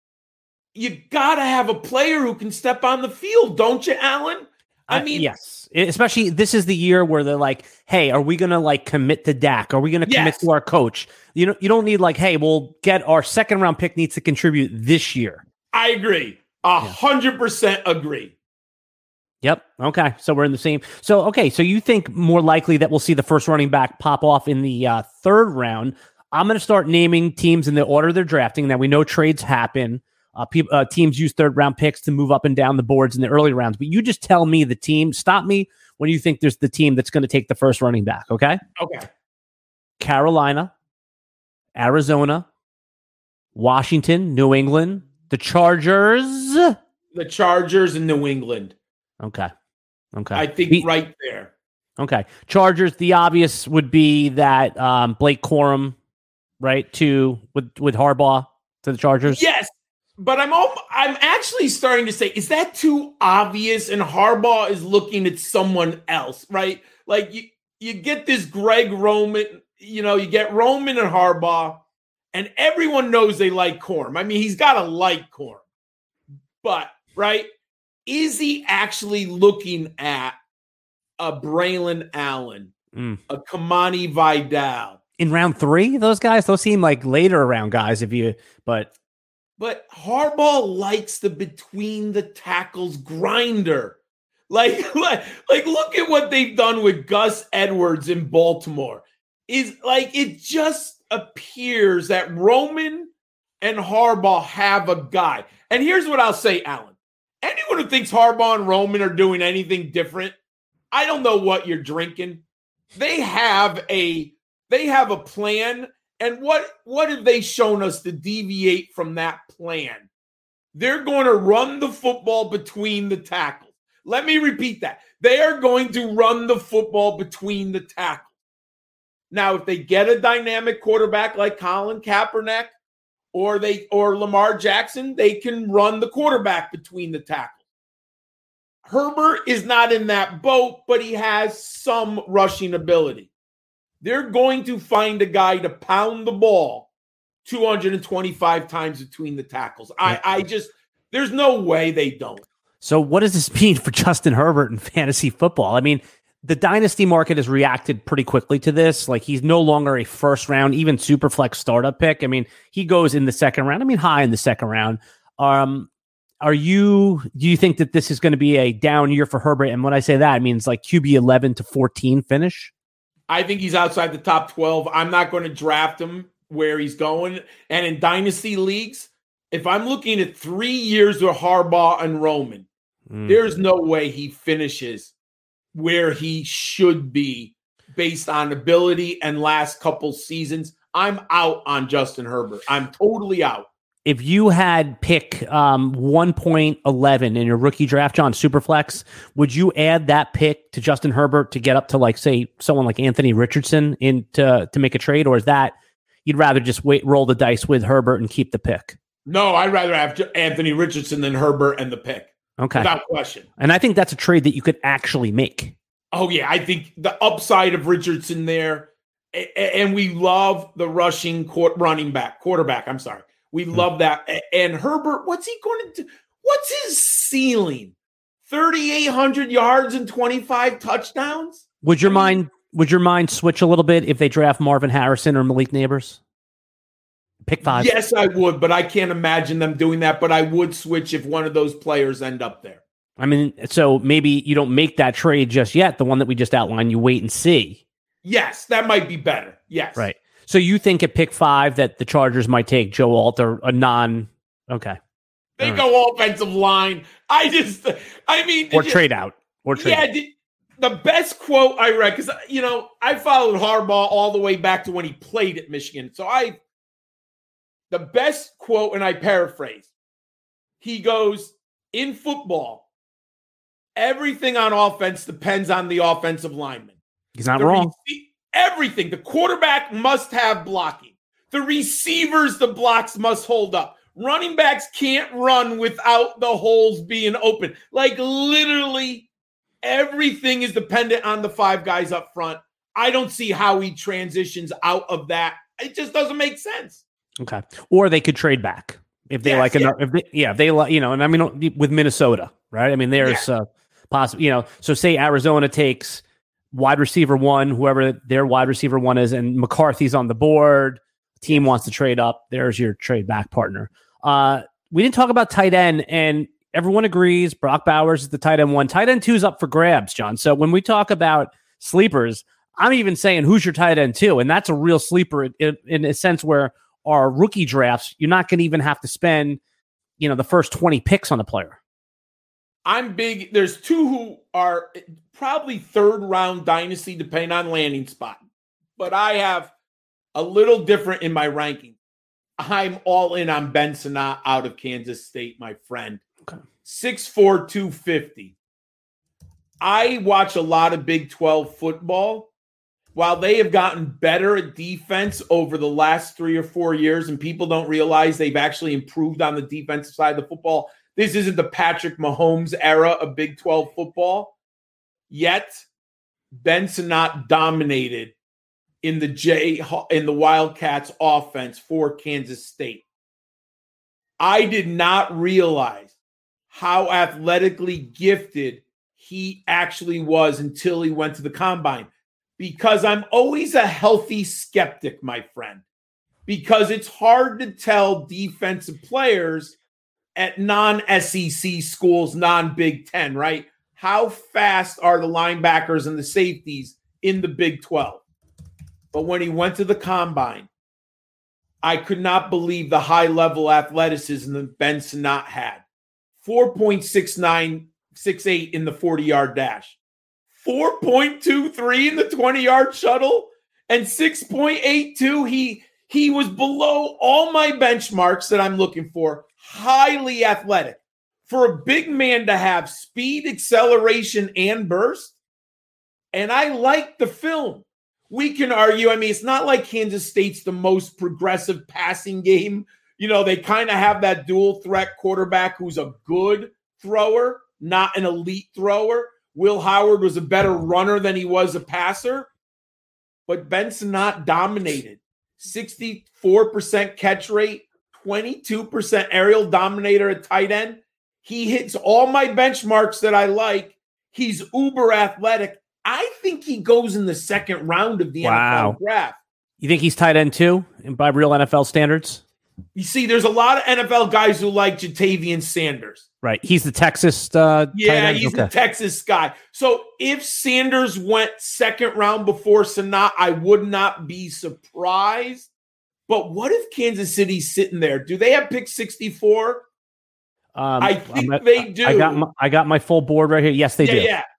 You got to have a player who can step on the field, don't you, Alan? I mean, uh, yes, especially this is the year where they're like, hey, are we going to like commit to Dak? Are we going to commit yes. to our coach? You know, you don't need like, hey, we'll get our second round pick needs to contribute this year. I agree. A hundred percent agree. Yep. Okay. So we're in the same. So, okay. So you think more likely that we'll see the first running back pop off in the uh, third round. I'm going to start naming teams in the order they're drafting. Now we know trades happen. Uh, pe- uh, teams use third round picks to move up and down the boards in the early rounds, but you just tell me the team. Stop me when you think there's the team that's going to take the first running back. Okay. Okay. Carolina, Arizona, Washington, New England, the Chargers, the Chargers in New England. Okay. Okay. I think the, right there. Okay. Chargers. The obvious would be that um, Blake Corum, right? To with with Harbaugh to the Chargers. Yes. But I'm all, I'm actually starting to say, is that too obvious? And Harbaugh is looking at someone else, right? Like you, you get this Greg Roman, you know, you get Roman and Harbaugh, and everyone knows they like Corum. I mean, he's got to like Corum. But, right, is he actually looking at a Braylon Allen, mm. a Kamani Vidal? In round three, those guys, those seem like later round guys if you, but... But Harbaugh likes the between the tackles grinder. Like, like, like, look at what they've done with Gus Edwards in Baltimore. Is like it just appears that Roman and Harbaugh have a guy. And here's what I'll say, Alan. Anyone who thinks Harbaugh and Roman are doing anything different, I don't know what you're drinking. They have a they have a plan. And what, what have they shown us to deviate from that plan? They're going to run the football between the tackles. Let me repeat that. They are going to run the football between the tackles. Now, if they get a dynamic quarterback like Colin Kaepernick or they or Lamar Jackson, they can run the quarterback between the tackles. Herbert is not in that boat, but he has some rushing ability. They're going to find a guy to pound the ball two hundred twenty-five times between the tackles. I, I just, there's no way they don't. So what does this mean for Justin Herbert in fantasy football? I mean, the dynasty market has reacted pretty quickly to this. Like he's no longer a first round, even super flex startup pick. I mean, he goes in the second round. I mean, high in the second round. Um, are you, do you think that this is going to be a down year for Herbert? And when I say that, it means like Q B eleven to fourteen finish. I think he's outside the top twelve. I'm not going to draft him where he's going. And in dynasty leagues, if I'm looking at three years with Harbaugh and Roman, mm. there's no way he finishes where he should be based on ability and last couple seasons. I'm out on Justin Herbert. I'm totally out. If you had pick um, one point one one in your rookie draft, John, Superflex, would you add that pick to Justin Herbert to get up to, like, say, someone like Anthony Richardson in to, to make a trade? Or is that you'd rather just wait, roll the dice with Herbert and keep the pick? No, I'd rather have Anthony Richardson than Herbert and the pick. Okay. Without question. And I think that's a trade that you could actually make. Oh, yeah. I think the upside of Richardson there, and we love the rushing court, running back, quarterback, I'm sorry. We love that. And Herbert, what's he going to do? What's his ceiling? thirty-eight hundred yards and twenty-five touchdowns? Would your I mean, mind would your mind switch a little bit if they draft Marvin Harrison or Malik Neighbors? Pick five. Yes, I would, but I can't imagine them doing that. But I would switch if one of those players end up there. I mean, so maybe you don't make that trade just yet. The one that we just outlined, you wait and see. Yes, that might be better. Yes. Right. So you think at pick five that the Chargers might take Joe Alt or a non? Okay. They All go right. offensive line. I just, I mean, or just, trade out. Or trade yeah, out. The, the best quote I read, because, you know, I followed Harbaugh all the way back to when he played at Michigan. So I, the best quote, and I paraphrase, he goes, in football, everything on offense depends on the offensive lineman. He's not the wrong. Rece- everything. The quarterback must have blocking. The receivers, the blocks must hold up. Running backs can't run without the holes being open. Like literally everything is dependent on the five guys up front. I don't see how he transitions out of that. It just doesn't make sense. Okay. Or they could trade back if they yes, like, yeah. Another, if they, yeah, if they like, you know, and I mean, with Minnesota, right? I mean, there's yeah. uh, possible, you know, so say Arizona takes wide receiver one, whoever their wide receiver one is, and McCarthy's on the board. Team wants to trade up. There's your trade back partner. Uh, we didn't talk about tight end, and everyone agrees Brock Bowers is the tight end one. Tight end two is up for grabs, John. So when we talk about sleepers, I'm even saying who's your tight end two, and that's a real sleeper in, in, in a sense where our rookie drafts, you're not going to even have to spend, you know, the first twenty picks on a player. I'm big. There's two who are probably third round dynasty, depending on landing spot, but I have a little different in my ranking. I'm all in on Ben Sinnott out of Kansas State, my friend. Okay. six four, two fifty. I watch a lot of Big twelve football. While they have gotten better at defense over the last three or four years, and people don't realize they've actually improved on the defensive side of the football, this isn't the Patrick Mahomes era of Big twelve football. Yet, Ben Sinnott dominated in the J in the Wildcats offense for Kansas State. I did not realize how athletically gifted he actually was until he went to the combine, because I'm always a healthy skeptic, my friend, because it's hard to tell defensive players at non-S E C schools, non-Big Ten, right? How fast are the linebackers and the safeties in the Big twelve? But when he went to the combine, I could not believe the high-level athleticism that Ben Sinnott had. four point six nine six eight in the forty-yard dash, four point two three in the twenty-yard shuttle, and six point eight two. He, he was below all my benchmarks that I'm looking for. Highly athletic. For a big man to have speed, acceleration, and burst. And I like the film. We can argue. I mean, it's not like Kansas State's the most progressive passing game. You know, they kind of have that dual threat quarterback who's a good thrower, not an elite thrower. Will Howard was a better runner than he was a passer. But Ben Sinnott dominated. sixty-four percent catch rate, twenty-two percent aerial dominator at tight end. He hits all my benchmarks that I like. He's uber athletic. I think he goes in the second round of the wow. N F L draft. You think he's tight end too, by real N F L standards? You see, there's a lot of N F L guys who like Jatavian Sanders. Right. He's the Texas uh, Yeah, tight end? he's okay. the Texas guy. So if Sanders went second round before Sinnott, I would not be surprised. But what if Kansas City's sitting there? Do they have pick sixty-four? Um, I think at, they do. I got my, I got my full board right here. Yes, they yeah, do. Yeah.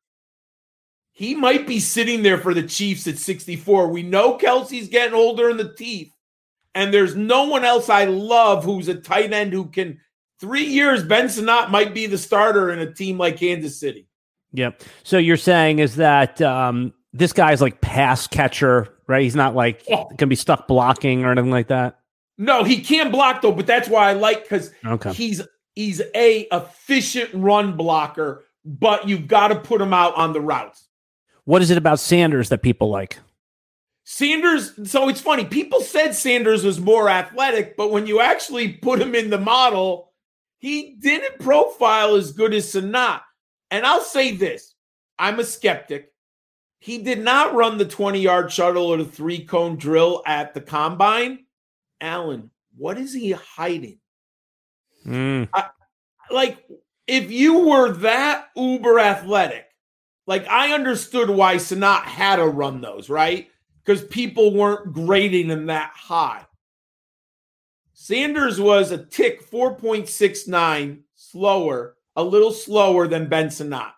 He might be sitting there for the Chiefs at sixty-four. We know Kelsey's getting older in the teeth. And there's no one else I love who's a tight end who can – three years, Ben Sinnott might be the starter in a team like Kansas City. Yep. So you're saying is that um, this guy's like pass catcher, right? He's not like oh. going to be stuck blocking or anything like that? No, he can block, though, but that's why I like because okay. he's he's a efficient run blocker, but you've got to put him out on the routes. What is it about Sanders that people like? Sanders, so it's funny. People said Sanders was more athletic, but when you actually put him in the model, he didn't profile as good as Sinnott. And I'll say this. I'm a skeptic. He did not run the twenty-yard shuttle or the three-cone drill at the combine. Alan, what is he hiding? Mm. I, like, if you were that uber athletic, like I understood why Sinnott had to run those, right? because people weren't grading him that high. Sanders was a tick four point six nine slower, a little slower than Ben Sinnott.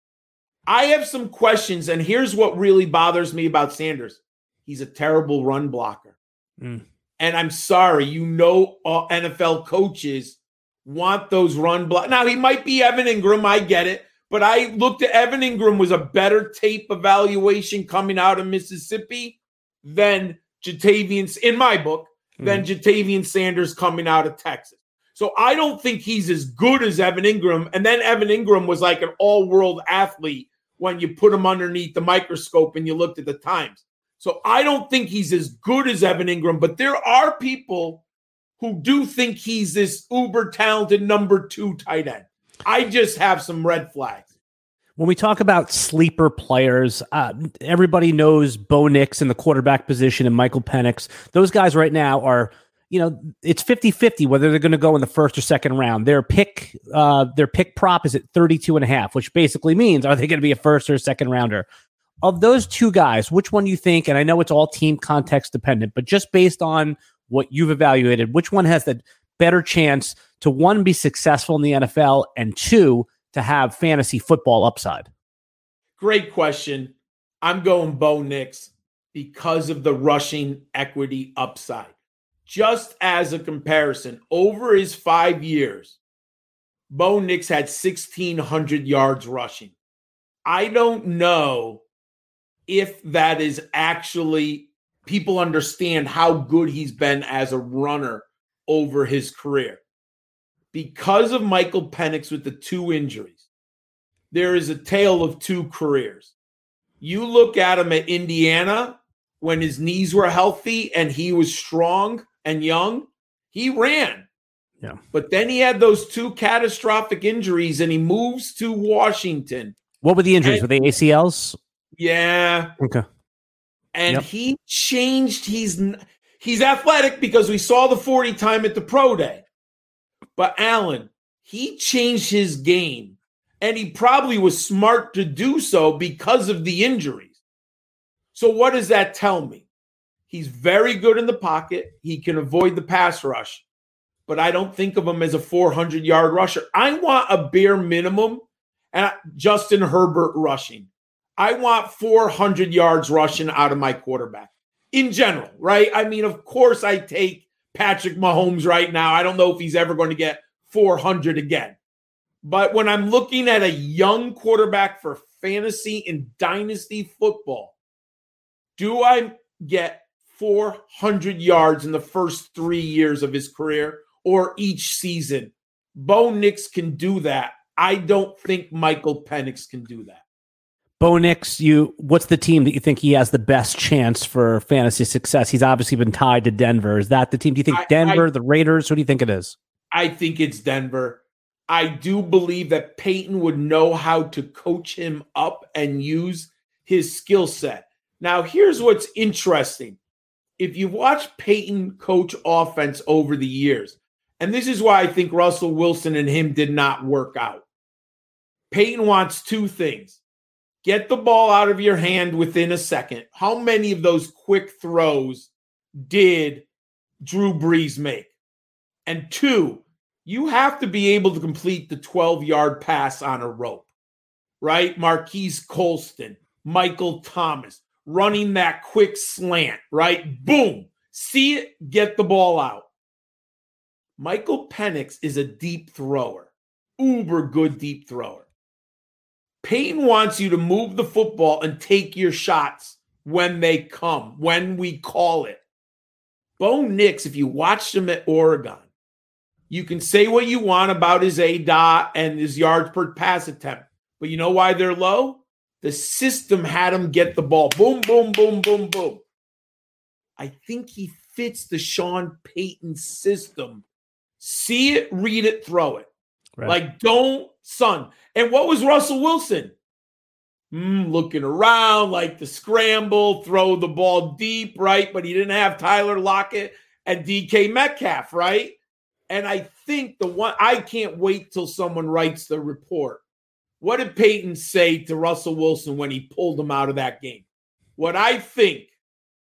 I have some questions, and here's what really bothers me about Sanders. He's a terrible run blocker. Mm. And I'm sorry, you know, uh, N F L coaches want those run block. Now, he might be Evan Ingram, I get it, but I looked at Evan Ingram was a better tape evaluation coming out of Mississippi than Jatavian, in my book, mm. than Jatavian Sanders coming out of Texas. So I don't think he's as good as Evan Ingram. And then Evan Ingram was like an all-world athlete when you put him underneath the microscope and you looked at the times. So I don't think he's as good as Evan Ingram, but there are people who do think he's this uber talented number two tight end. I just have some red flags. When we talk about sleeper players, uh, everybody knows Bo Nix in the quarterback position and Michael Penix. Those guys right now are, you know, it's fifty-fifty whether they're going to go in the first or second round. Their pick, uh, their pick prop is at thirty-two and a half, which basically means, are they going to be a first or a second rounder? Of those two guys, which one you think, and I know it's all team context dependent, but just based on what you've evaluated, which one has the better chance to, one, be successful in the N F L, and two, to have fantasy football upside? Great question. I'm going Bo Nix because of the rushing equity upside. Just as a comparison, over his five years, Bo Nix had sixteen hundred yards rushing. I don't know if that is actually, people understand how good he's been as a runner over his career. Because of Michael Penix with the two injuries, there is a tale of two careers. You look at him at Indiana when his knees were healthy and he was strong and young, he ran. Yeah. But then he had those two catastrophic injuries and he moves to Washington. What were the injuries? And, were they A C Ls? Yeah. Okay. And yep. he changed. He's he's athletic because we saw the forty time at the pro day. But Alan, he changed his game, and he probably was smart to do so because of the injuries. So what does that tell me? He's very good in the pocket. He can avoid the pass rush, but I don't think of him as a four hundred yard rusher. I want a bare minimum, and Justin Herbert rushing. I want four hundred yards rushing out of my quarterback in general, right? I mean, of course I take Patrick Mahomes right now. I don't know if he's ever going to get four hundred again. But when I'm looking at a young quarterback for fantasy and dynasty football, do I get four hundred yards in the first three years of his career or each season? Bo Nix can do that. I don't think Michael Penix can do that. Bo Nix, you, what's the team that you think he has the best chance for fantasy success? He's obviously been tied to Denver. Is that the team? Do you think I, Denver, I, the Raiders? What do you think it is? I think it's Denver. I do believe that Peyton would know how to coach him up and use his skill set. Now, here's what's interesting. If you watch Peyton coach offense over the years, and this is why I think Russell Wilson and him did not work out. Peyton wants two things. Get the ball out of your hand within a second. How many of those quick throws did Drew Brees make? And two, you have to be able to complete the twelve-yard pass on a rope, right? Marquise Colston, Michael Thomas, running that quick slant, right? Boom. See it, get the ball out. Michael Penix is a deep thrower, uber good deep thrower. Peyton wants you to move the football and take your shots when they come, when we call it. Bo Nix, if you watched him at Oregon, you can say what you want about his A D O T and his yards per pass attempt, but you know why they're low? The system had him get the ball. Boom, boom, boom, boom, boom. I think he fits the Sean Payton system. See it, read it, throw it. Right. Like, don't, son. And what was Russell Wilson? Mm, looking around, like the scramble, throw the ball deep, right? But he didn't have Tyler Lockett and D K Metcalf, right? And I think the one, I can't wait till someone writes the report. What did Peyton say to Russell Wilson when he pulled him out of that game? What I think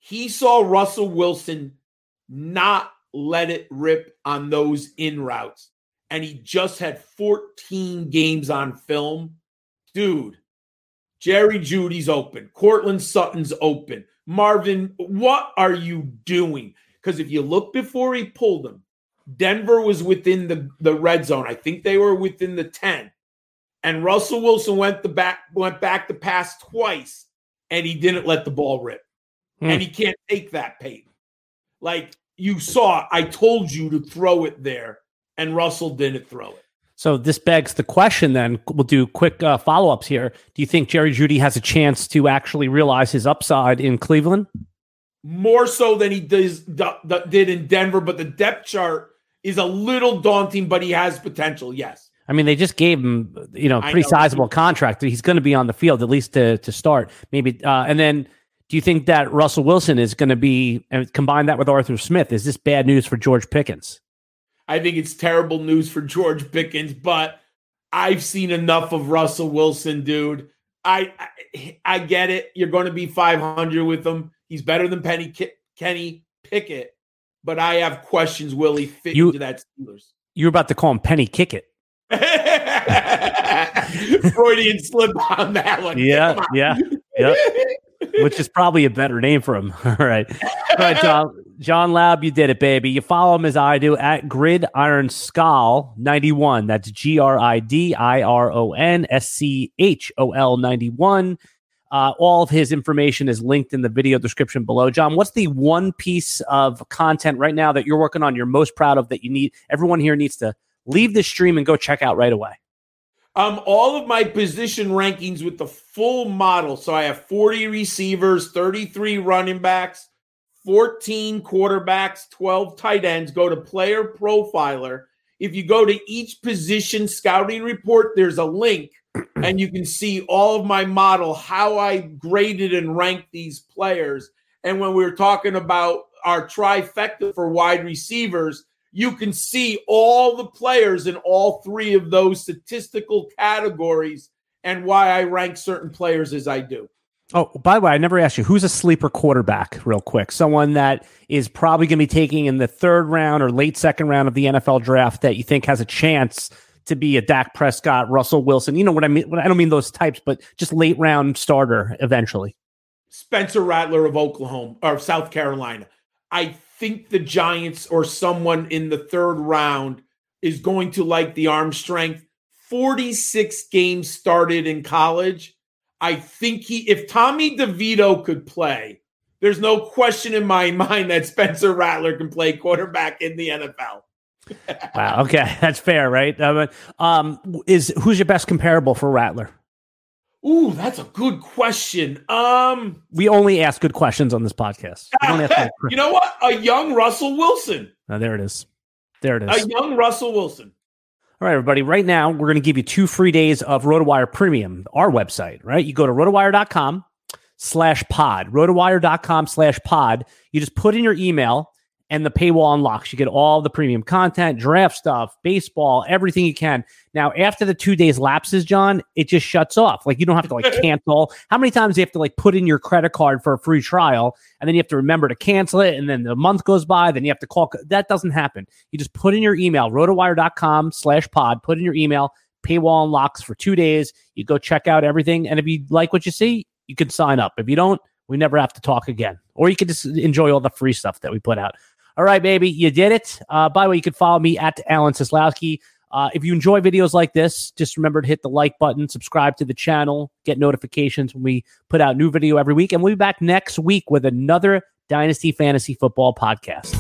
he saw Russell Wilson not let it rip on those in routes. And he just had fourteen games on film. Dude, Jerry Jeudy's open. Cortland Sutton's open. Marvin, what are you doing? Because if you look before he pulled him, Denver was within the, the red zone. I think they were within the ten. And Russell Wilson went the back went back to pass twice, and he didn't let the ball rip. Hmm. And he can't take that, Peyton. Like you saw, I told you to throw it there, and Russell didn't throw it. So this begs the question then. We'll do quick uh, follow-ups here. Do you think Jerry Jeudy has a chance to actually realize his upside in Cleveland? More so than he does, d- d- did in Denver, but the depth chart is a little daunting, but he has potential, yes. I mean, they just gave him, you know, pretty know. sizable contract. He's going to be on the field, at least to to start. Maybe, uh, and then do you think that Russell Wilson is going to be, and combine that with Arthur Smith, is this bad news for George Pickens? I think it's terrible news for George Pickens, but I've seen enough of Russell Wilson, dude. I I, I get it. You're going to be five hundred with him. He's better than Penny K- Kenny Pickett, but I have questions. Will he fit you, into that Steelers? You were about to call him Penny Kickett. Freudian slip on that one. Yeah, yeah, yeah. Which is probably a better name for him. All right. All right, John. John Lab, you did it, baby. You follow him as I do at Gridiron Schol ninety-one. That's G R I D I R O N S C H O L ninety-one. Uh, all of his information is linked in the video description below. John, what's the one piece of content right now that you're working on, you're most proud of, that you need, everyone here needs to leave this stream and go check out right away? Um, all of my position rankings with the full model. So I have forty receivers, thirty-three running backs, fourteen quarterbacks, twelve tight ends. Go to Player Profiler. If you go to each position scouting report, there's a link, and you can see all of my model, how I graded and ranked these players. And when we were talking about our trifecta for wide receivers, you can see all the players in all three of those statistical categories and why I rank certain players as I do. Oh, by the way, I never asked you, who's a sleeper quarterback real quick? Someone that is probably going to be taking in the third round or late second round of the N F L draft that you think has a chance to be a Dak Prescott, Russell Wilson. You know what I mean? I don't mean those types, but just late round starter eventually. Spencer Rattler of Oklahoma or South Carolina. I think the Giants or someone in the third round is going to like the arm strength. forty-six games started in college. I think he, if Tommy DeVito could play, there's no question in my mind that Spencer Rattler can play quarterback in the N F L. Wow. Okay. That's fair, right? Um, um, is who's your best comparable for Rattler? Ooh, that's a good question. Um, we only ask good questions on this podcast. You know what? A young Russell Wilson. Oh, there it is. There it is. A young Russell Wilson. All right, everybody. Right now, we're going to give you two free days of RotoWire Premium, our website, right? You go to rotowire.com slash pod, rotowire.com slash pod. You just put in your email and the paywall unlocks. You get all the premium content, draft stuff, baseball, everything you can. Now, after the two days lapses, John, it just shuts off. Like, you don't have to like cancel. How many times do you have to like put in your credit card for a free trial, and then you have to remember to cancel it, and then the month goes by, then you have to call? That doesn't happen. You just put in your email, rotowire.com slash pod, put in your email, paywall unlocks for two days. You go check out everything, and if you like what you see, you can sign up. If you don't, we never have to talk again. Or you can just enjoy all the free stuff that we put out. All right, baby, you did it. Uh, by the way, you can follow me at Alan Seslowsky. Uh, if you enjoy videos like this, just remember to hit the like button, subscribe to the channel, get notifications when we put out new video every week. And we'll be back next week with another Dynasty Fantasy Football podcast.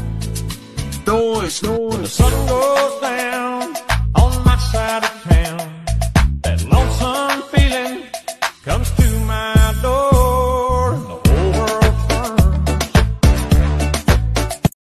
Noise, noise. When the sun goes down on my side of town, that lonesome feeling comes